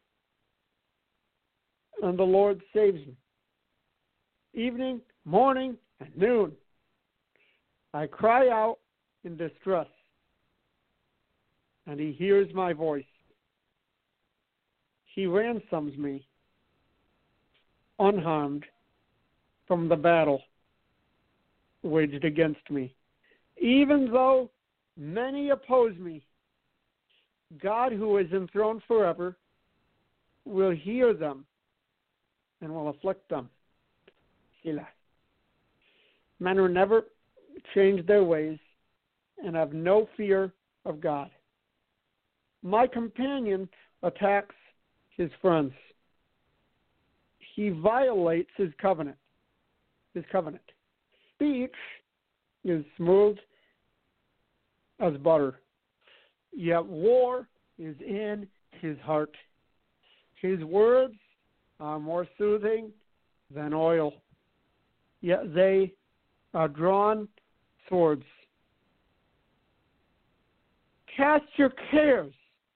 and the Lord saves me. Evening, morning, and noon, I cry out in distress, and he hears my voice. He ransoms me unharmed from the battle waged against me. Even though many oppose me, God, who is enthroned forever, will hear them and will afflict them. Selah. Men who never change their ways and have no fear of God. My companion attacks his friends. He violates his covenant. His covenant. Speech is smooth as butter, yet war is in his heart. His words are more soothing than oil, yet they are drawn swords. Cast your cares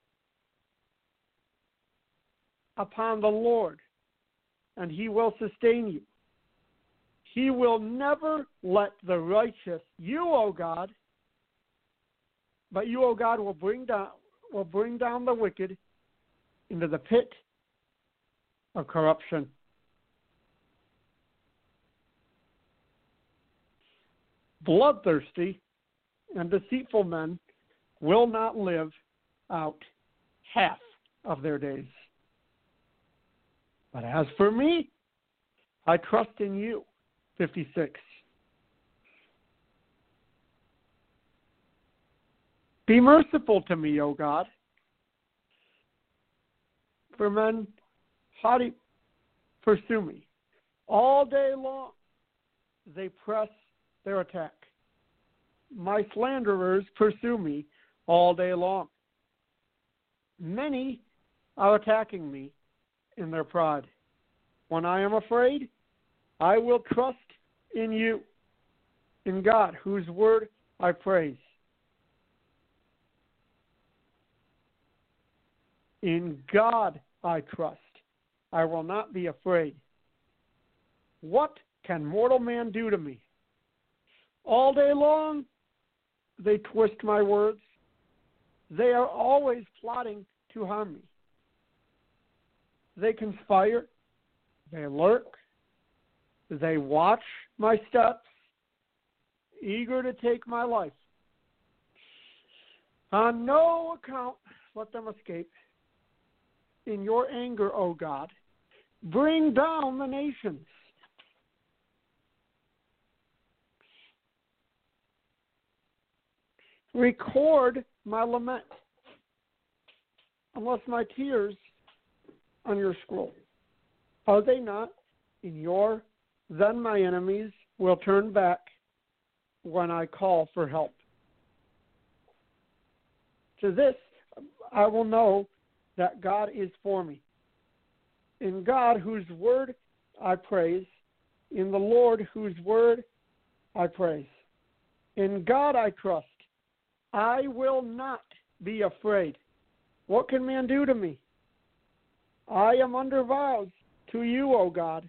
upon the Lord, and he will sustain you. He will never let the righteous, you, O God, but you, O God, will bring down will bring down the wicked into the pit of corruption. Bloodthirsty and deceitful men will not live out half of their days. But as for me, I trust in you. fifty-six. Be merciful to me, O God. For men haughty pursue me. All day long they press their attack. My slanderers pursue me all day long. Many are attacking me in their pride. When I am afraid, I will trust in you, in God, whose word I praise. In God I trust. I will not be afraid. What can mortal man do to me? All day long they twist my words. They are always plotting to harm me. They conspire. They lurk. They watch my steps, eager to take my life. On no account let them escape. In your anger, O God, bring down the nations. Record my lament, unless my tears on your scroll. Are they not in your? Then my enemies will turn back when I call for help. To this I will know that God is for me. In God, whose word I praise, in the Lord, whose word I praise. In God I trust. I will not be afraid. What can man do to me? I am under vows to you, O God.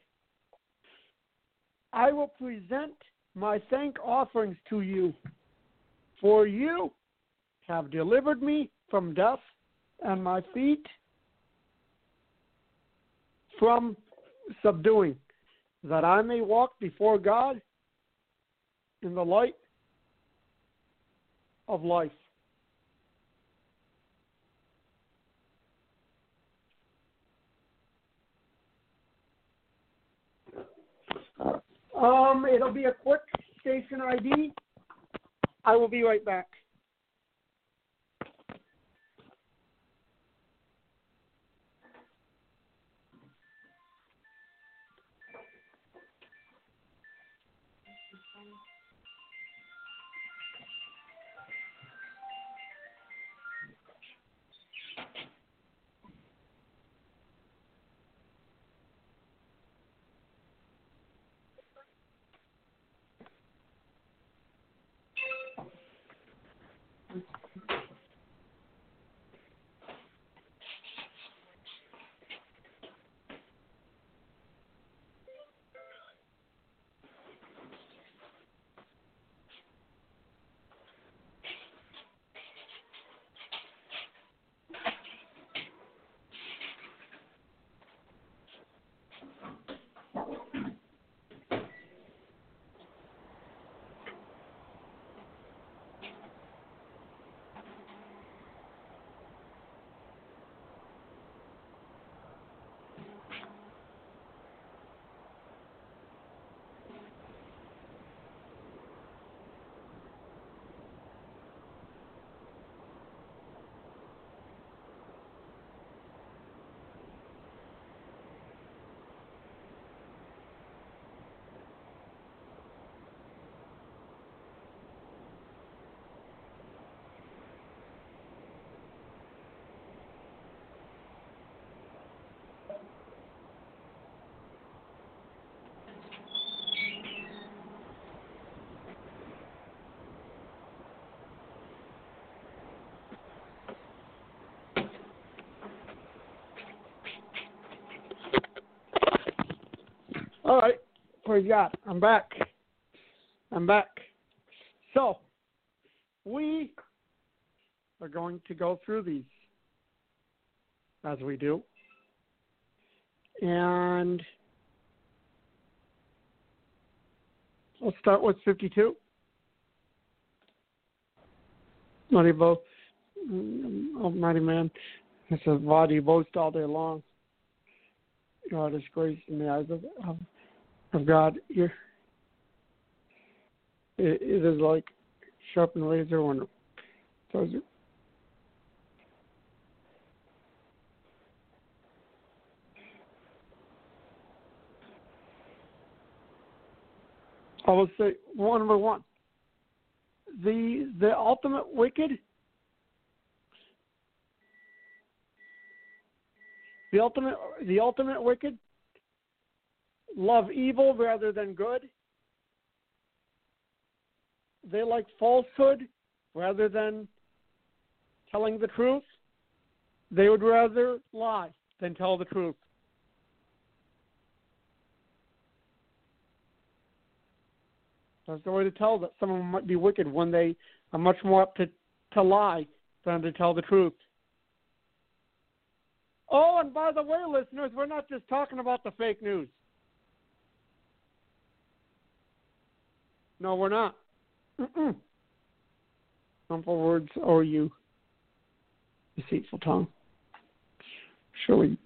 I will present my thank offerings to you, for you have delivered me from death, and my feet from subduing, that I may walk before God in the light of life. Um, it'll be a quick station I D. I will be right back. All right. Praise God. I'm back. I'm back. So, we are going to go through these as we do. And we'll start with fifty-two. Mighty boast, Almighty man, it says, why do you boast all day long? God is grace in the eyes of, of, of God. You're, it, it is like sharpened razor when it throws it. I will say, one number one, the the ultimate wicked, the ultimate the ultimate wicked love evil rather than good. They like falsehood rather than telling the truth. They would rather lie than tell the truth. That's the way to tell that someone might be wicked, when they are much more apt to, to lie than to tell the truth. Oh, and by the way, listeners, we're not just talking about the fake news. No, we're not. Mm-mm. Harmful words, or you deceitful tongue. Surely.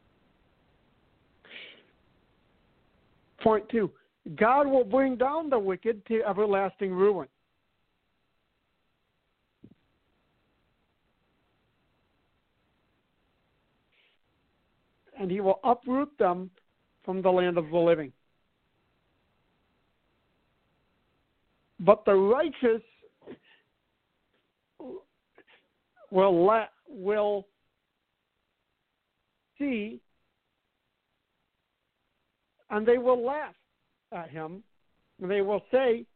Point two. God will bring down the wicked to everlasting ruin. And he will uproot them from the land of the living. But the righteous will la- will see, and they will laugh at him, and they will say,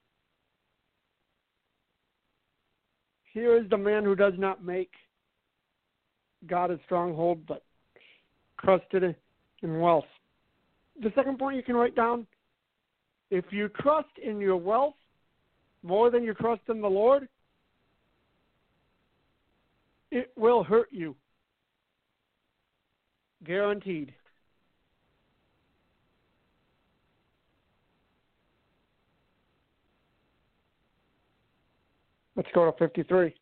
here is the man who does not make God a stronghold, but trusted in wealth. The second point you can write down, if you trust in your wealth more than you trust in the Lord, it will hurt you. Guaranteed. Let's go to fifty-three.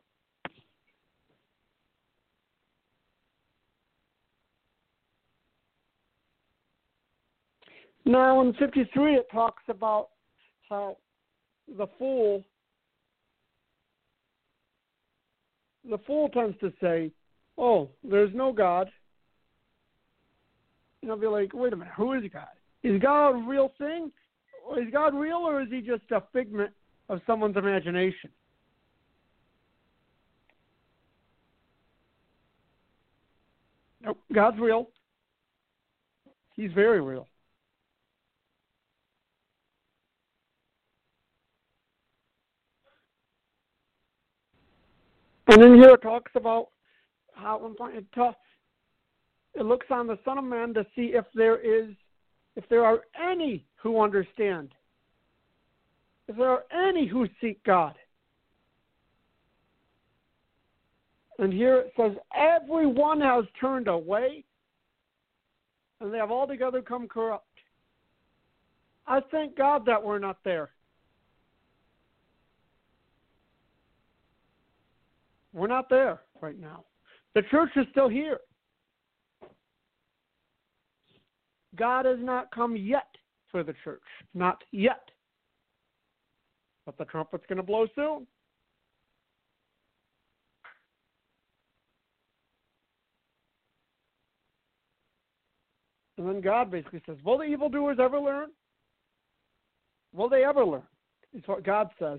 Now in fifty-three it talks about how the fool the fool tends to say, oh, there's no God. And I'll be like, wait a minute, who is God? Is God a real thing? Is God real, or is he just a figment of someone's imagination? Nope, God's real. He's very real. And then here it talks about how one point it, talk, it looks on the Son of Man to see if there is, if there are any who understand, if there are any who seek God. And here it says, everyone has turned away, and they have altogether come corrupt. I thank God that we're not there. We're not there right now. The church is still here. God has not come yet for the church. Not yet. But the trumpet's going to blow soon. And then God basically says, will the evildoers ever learn? Will they ever learn? It's what God says.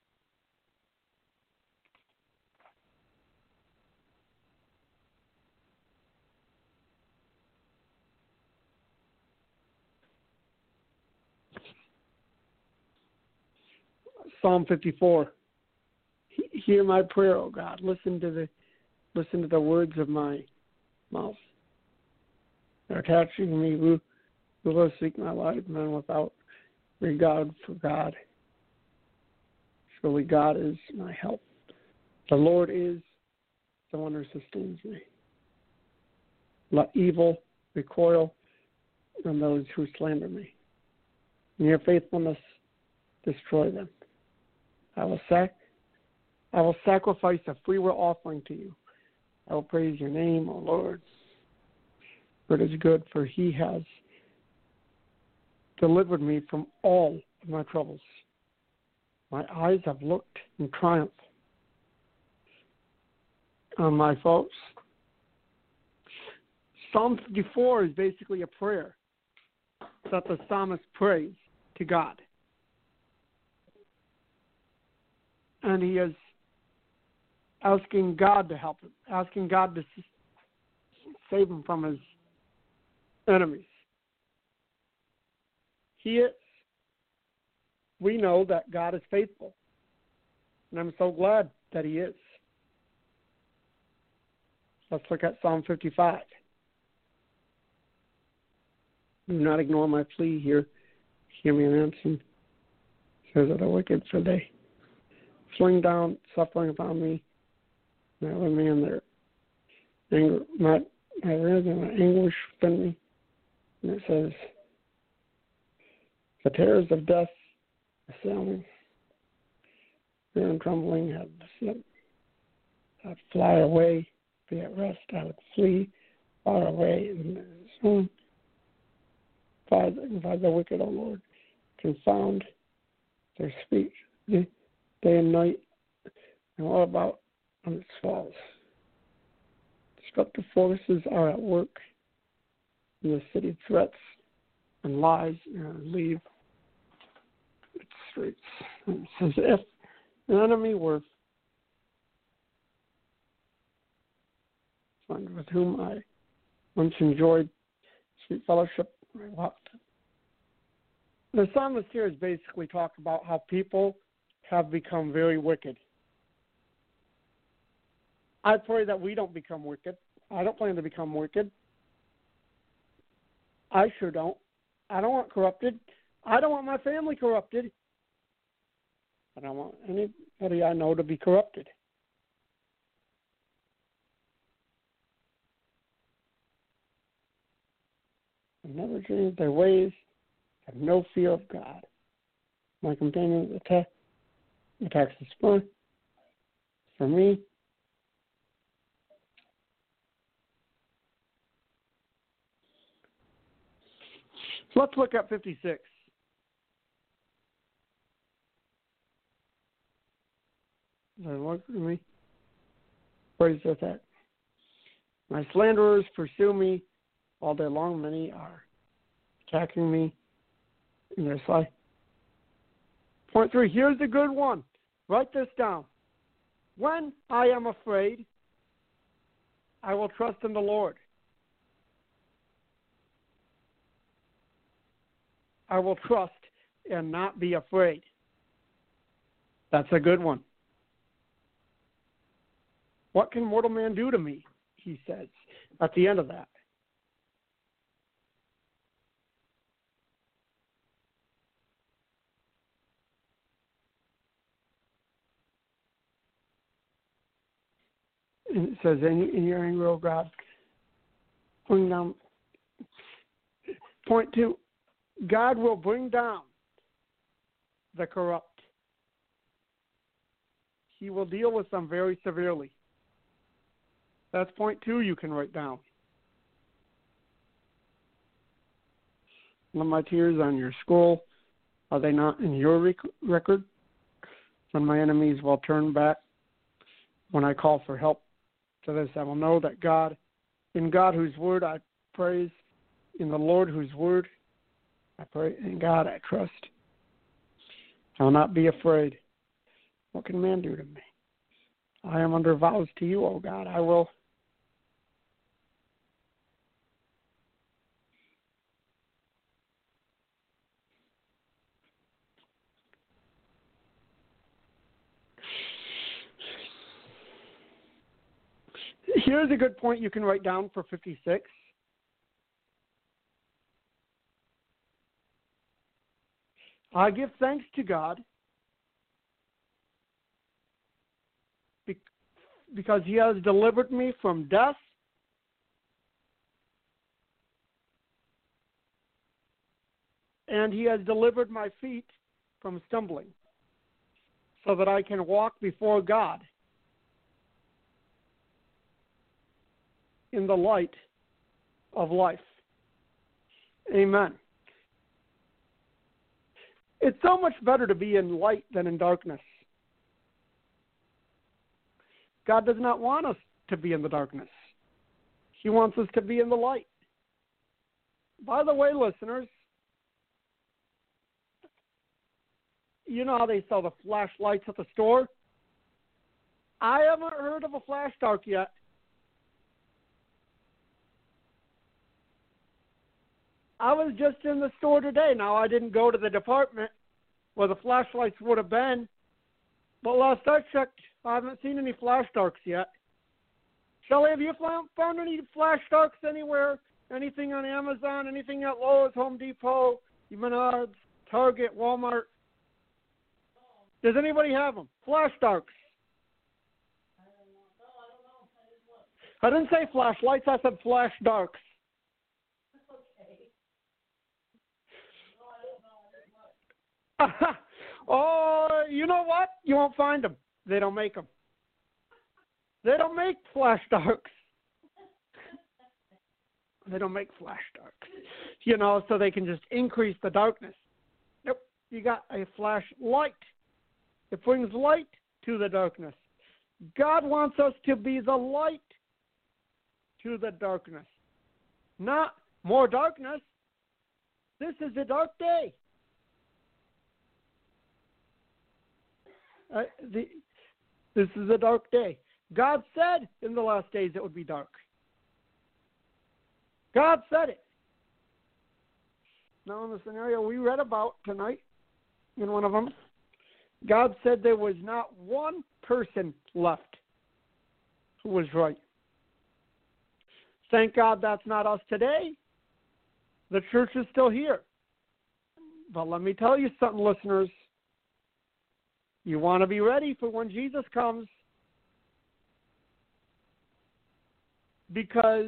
Psalm fifty-four. Hear my prayer, O God. Listen to the listen to the words of my mouth. They're attaching me Who will seek my life, men without regard for God? Surely God is my help. The Lord is the one who sustains me. Let evil recoil from those who slander me. In your faithfulness, destroy them. I will sac- I will sacrifice a freewill offering to you. I will praise your name, O Lord. For it is good, for he has delivered me from all of my troubles. My eyes have looked in triumph on my foes. Psalm fifty-four is basically a prayer that the psalmist prays to God. And he is asking God to help him, asking God to save him from his enemies. He is. We know that God is faithful. And I'm so glad that he is. Let's look at Psalm fifty-five. Do not ignore my plea here. Hear me and answer. Says that the wicked, for they fling down suffering upon me. And I me in their anger, my, my wrath and my anguish within me. And it says, the terrors of death assail me. Fear and trembling have beset. I'd fly away, be at rest. I would flee far away. And soon, Father, by the wicked, O Lord, confound their speech day and night, and all about on its falls. Destructive forces are at work in the city. Threats and lies and leave its streets. And it says, if an enemy were found with whom I once enjoyed sweet fellowship, I walked. The psalmist here is basically talking about how people have become very wicked. I pray that we don't become wicked. I don't plan to become wicked. I sure don't. I don't want corrupted. I don't want my family corrupted. I don't want anybody I know to be corrupted. I've never changed their ways. Have no fear of God. My companions attack, attacks the spur. For me, so let's look at fifty-six. Does that work for me? Praise the attack. My slanderers pursue me all day long. Many are attacking me in their side. Point three, here's the good one. Write this down. When I am afraid, I will trust in the Lord. I will trust and not be afraid. That's a good one. What can mortal man do to me? He says at the end of that. And it says, in, in your anger, O God, bring down. Point two, God will bring down the corrupt. He will deal with them very severely. That's point two you can write down. When my tears on your skull, are they not in your rec- record? When my enemies will turn back, when I call for help to this, I will know that God, in God whose word I praise, in the Lord whose word I pray, in God I trust. I will not be afraid. What can man do to me? I am under vows to you, O God. I will Here's a good point you can write down for fifty-six. I give thanks to God because He has delivered me from death and He has delivered my feet from stumbling so that I can walk before God in the light of life. Amen. It's so much better to be in light than in darkness. God does not want us to be in the darkness. He wants us to be in the light. By the way, listeners, you know how they sell the flashlights at the store? I haven't heard of a flash dark yet. I was just in the store today. Now, I didn't go to the department where the flashlights would have been, but last I checked, I haven't seen any flash darks yet. Shelley, have you found, found any flash darks anywhere? Anything on Amazon? Anything at Lowe's, Home Depot, Menards, Target, Walmart? Does anybody have them? Flash darks. I didn't say flashlights. I said flash darks. Oh, you know what? You won't find them. They don't make them. They don't make flash darks. They don't make flash darks. You know, so they can just increase the darkness. Nope. You got a flashlight. It brings light to the darkness. God wants us to be the light to the darkness. Not more darkness. This is a dark day. Uh, the, this is a dark day. God said in the last days it would be dark. God said it. Now, in the scenario we read about tonight, in one of them, God said there was not one person left who was right. Thank God that's not us today. The church is still here. But let me tell you something, listeners. You want to be ready for when Jesus comes, because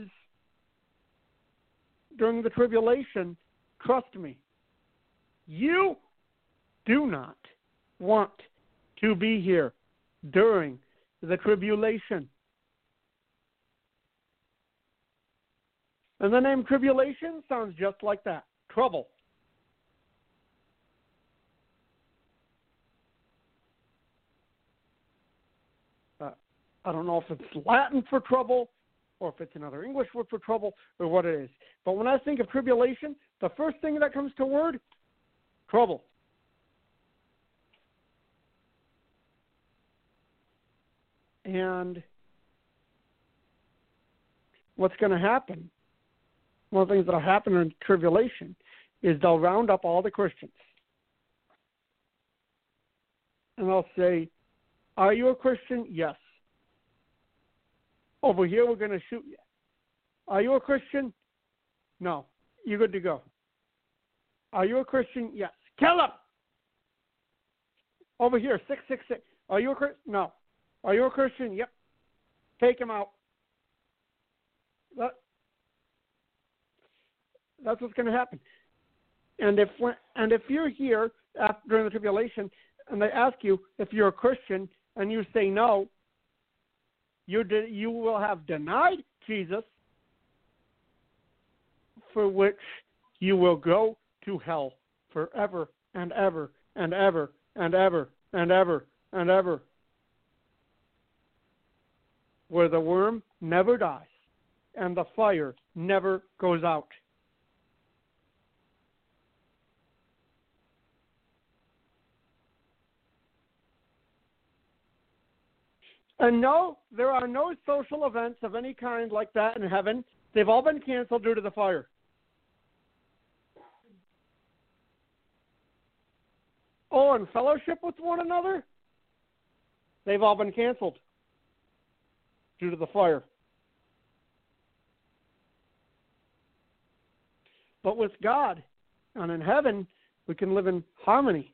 during the tribulation, trust me, you do not want to be here during the tribulation. And the name tribulation sounds just like that, trouble. I don't know if it's Latin for trouble or if it's another English word for trouble or what it is. But when I think of tribulation, the first thing that comes to word, trouble. And what's going to happen, one of the things that will happen in tribulation is they'll round up all the Christians. And they'll say, are you a Christian? Yes. Over here, we're going to shoot you. Are you a Christian? No. You're good to go. Are you a Christian? Yes. Kill him! Over here, six six six. Are you a Christian? No. Are you a Christian? Yep. Take him out. That, that's what's going to happen. And if and if you're here after, during the tribulation and they ask you if you're a Christian and you say no, You de- you will have denied Jesus, for which you will go to hell forever and ever and ever and ever and ever and ever, where the worm never dies and the fire never goes out. And no, there are no social events of any kind like that in heaven. They've all been canceled due to the fire. Oh, and fellowship with one another? They've all been canceled due to the fire. But with God and in heaven, We can live in harmony.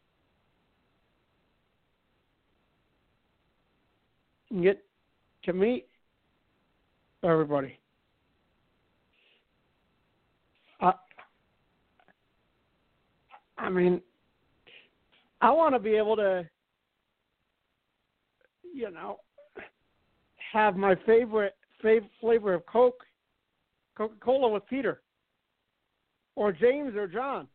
And get to meet everybody. Uh, I mean, I want to be able to, you know, have my favorite fav- flavor of Coke, Coca-Cola with Peter, or James or John,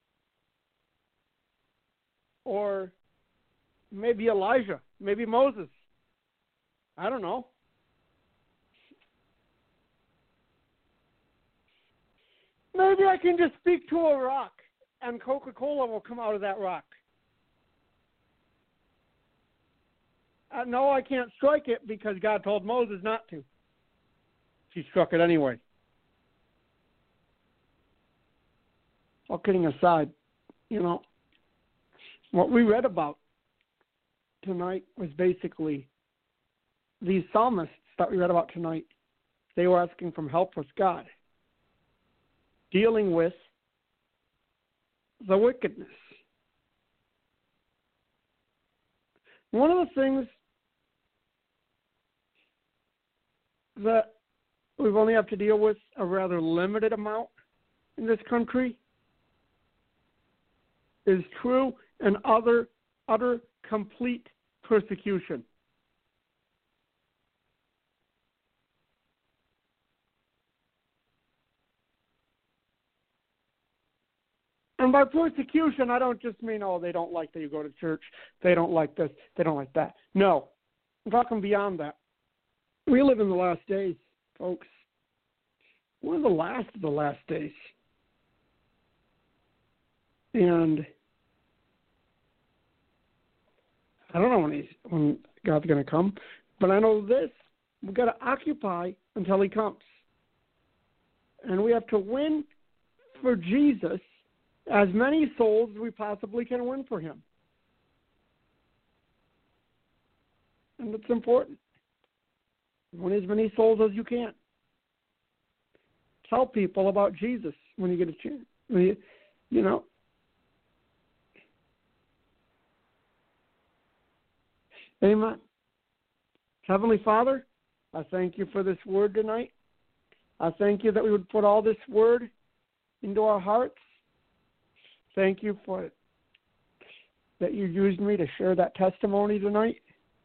or maybe Elijah, maybe Moses. I don't know. Maybe I can just speak to a rock and Coca-Cola will come out of that rock. Uh, no, I can't strike it because God told Moses not to. She struck it anyway. All kidding aside, you know, what we read about tonight was basically these psalmists that we read about tonight. They were asking for help with God, dealing with the wickedness. One of the things that we've only have to deal with a rather limited amount in this country is true and other utter complete persecution. And by persecution, I don't just mean, oh, they don't like that you go to church, they don't like this, they don't like that. No, I'm talking beyond that. We live in the last days, folks. We're in the last of the last days. And I don't know when he's when God's going to come, but I know this: we've got to occupy until He comes, and we have to win for Jesus as many souls as we possibly can win for Him, and it's important. Win as many souls as you can. Tell people about Jesus when you get a chance. When you, you know. Amen. Heavenly Father, I thank you for this word tonight. I thank you that we would put all this word into our hearts. Thank you for that you used me to share that testimony tonight.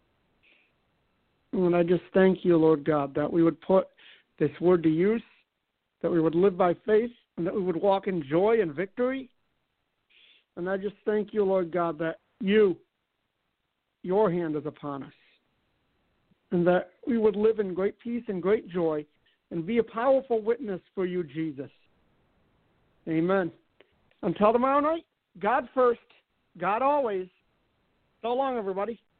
And I just thank you, Lord God, that we would put this word to use, that we would live by faith, and that we would walk in joy and victory. And I just thank you, Lord God, that you, your hand is upon us, and that we would live in great peace and great joy and be a powerful witness for you, Jesus. Amen. Until tomorrow night, God first, God always. So long, everybody.